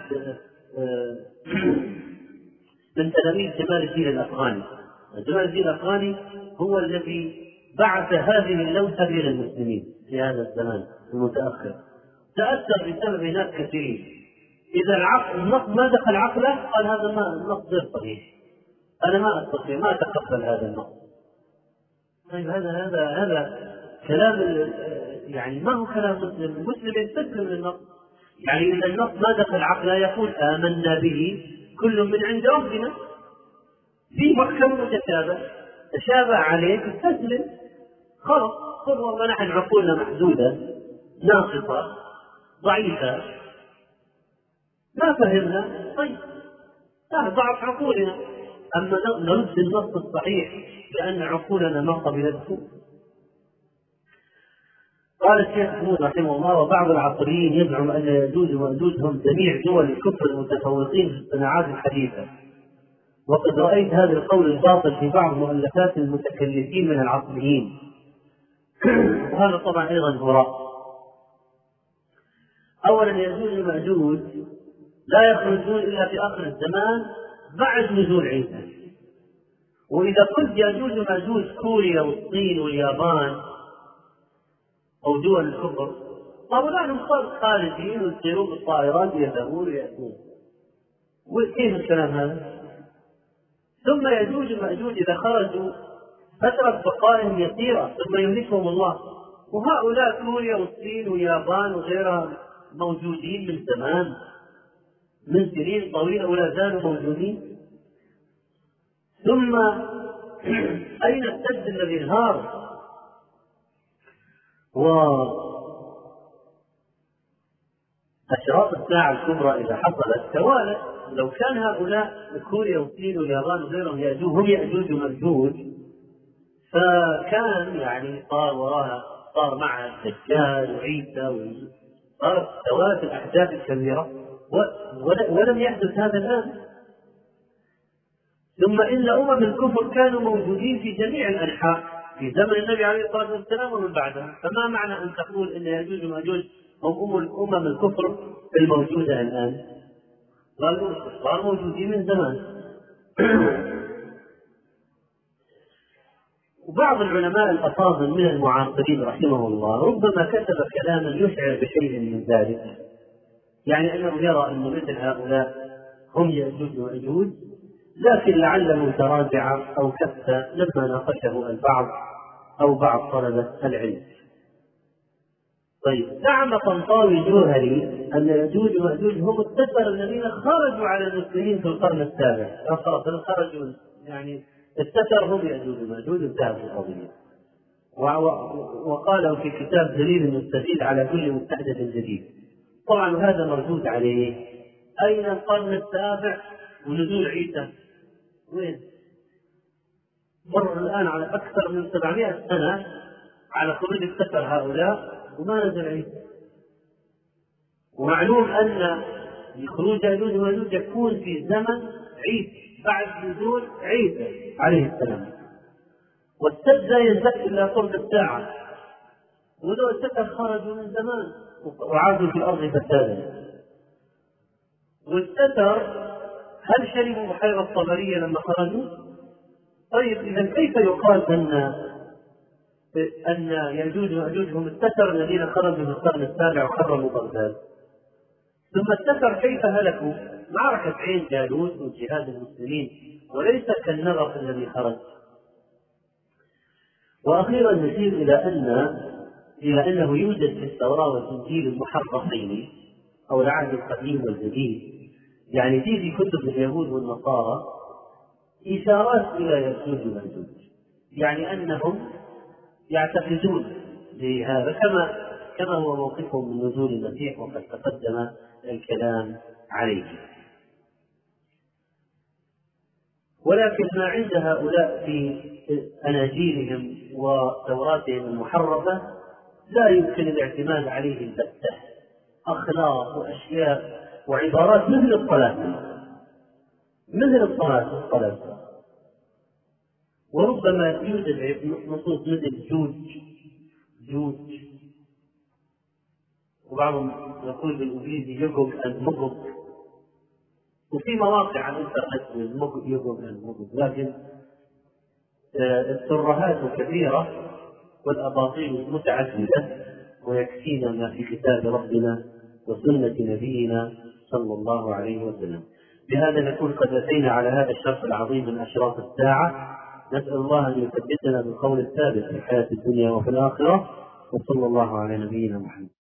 من تلاميذ جمال الدين الأفغاني. جمال الدين الأفغاني هو الذي بعث هذه اللوثة بين المسلمين في هذا الزمان المتأخر، تأثر بسبب ناس كثيرين. إذا العقل النص ما دخل عقله قال هذا ما النص غير صحيح، أنا ما أستطيع ما أتقبل هذا النص. طيب هذا هذا هذا كلام يعني ما هو كلام مسلم. المسلم يستسلم للنص، يعني إذا النص ما دخل عقله يقول آمنا به كل من عند ربنا، في محكم متشابه تشابه عليك استسلم خلاص. قل والله نحن عقولنا محدودة ناقصة ضعيفة ما فهمنا، طيب ضعف عقولنا. أما نرد النص الصحيح لأن عقولنا ما قبلته. قال الشيخ محمود رحمه الله: وبعض العصريين يزعم أن يجوز ومأجوج هم جميع دول الكفر المتفوقين في الصناعات الحديثة، وقد رأيت هذا القول الباطل في بعض مؤلفات المتكلفين من العصريين. وهذا طبعا أيضا هراء. أولا يجوز ومأجوج لا يخرجون إلا في آخر الزمان بعد نزول عيسى. وإذا قلت يجوز ومأجوج كوريا والصين واليابان أو دول الكفر، هؤلاء هم خارجين ويسيرون بالطائرات يذهبون ويأتون، وكيف الكلام هذا؟ ثم يجوز ومأجوج إذا خرجوا فترة بقائهم يسيرة ثم يهلكهم الله. وهؤلاء كوريا والصين واليابان وغيرها موجودين من زمان، من سنين طويلة ولا زالوا موجودين. ثم أين السد الذي انهار؟ وأشراط الساعة الكبرى إذا حصلت توالت. لو كان هؤلاء كوريا والصين واليابان وغيرهم يأجوج هم يأجوج ومأجوج، فكان يعني صار وراها صار معها الدجال وعيسى، صارت توالت الأحداث الكبيرة ولم يحدث هذا الآن. ثم إن أمم الكفر كانوا موجودين في جميع الأنحاء في زمن النبي عليه الصلاة والسلام ومن بعدها، فما معنى أن تقول إن يأجوج ومأجوج هم أمم الكفر الموجودة الآن؟ صاروا موجودين من زمان. وبعض العلماء الأفاضل من المعاصرين رحمه الله ربما كتب كلاما يشعر بشيء من ذلك، يعني أنه يرى أن مثل هؤلاء هم يأجوج ومأجوج، لكن لعله تراجع أو كف لما ناقشه البعض أو بعض طلبة العلم. طيب زعم طنطاوي الجوهري أن يأجوج ومأجوج هم التتر الذين خرجوا على المسلمين في القرن السابع، خرجوا يعني التتر هم يأجوج ومأجوج انتهت القضية. وقالوا في كتاب دليل المستفيد على كل مستحدث جديد. طبعا هذا مردود عليه. أين القرن السابع ونزول عيسى؟ وين؟ مر الآن على أكثر من سبعمائة سنة على خروج التتر هؤلاء وما نزل عيسى. ومعلوم أن خروج يأجوج ومأجوج يكون في زمن عيسى بعد نزول عيسى عليه السلام، والسد لا ينزل إلا قرب الساعة، ولو التتر خرجوا من زمان وعادوا في الأرض فسادا. والتتر هل شربوا بحيرة الطبرية لما خرجوا؟ طيب إذا كيف يقال أن أن يأجوج ومأجوج هم التتر الذين خرجوا في القرن السابع وحرموا بغداد؟ ثم التتر كيف هلكوا؟ معركة عين جالوت وجهاد المسلمين، وليس كالنغف الذي خرج. وأخيرا نشير إلى أن إلى أنه يوجد في التوراة والإنجيل المحرفين أو العهد القديم والجديد، يعني في في كتب اليهود والنصارى إشارات إلى يأجوج ومأجوج، يعني أنهم يعتقدون بهذا كما كما هو موقفهم من نزول المسيح وقد تقدم الكلام عليه. ولكن ما عند هؤلاء في أناجيلهم وتوراتهم المحرفة لا يمكن الاعتماد عليه البتة، أخلاق وأشياء وعبارات مثل الصلاة مثل الصلاة والصلاة، وربما يوجد نصوص مثل جوج جوج وبعضهم يقول بالإنجليزي يوجوج أند موجوج، وفي مواقع على الإنترنت يوجوج أند موجوج، لكن الترهات كثيرة والأباطيل متعددة، ويكفينا ما في كتاب ربنا وسنة نبينا صلى الله عليه وسلم. بهذا نكون قد أتينا على هذا الشرط العظيم من أشراط الساعة. نسأل الله أن يثبتنا بالقول الثابت في الحياة الدنيا وفي الآخرة، وصلى الله على نبينا محمد.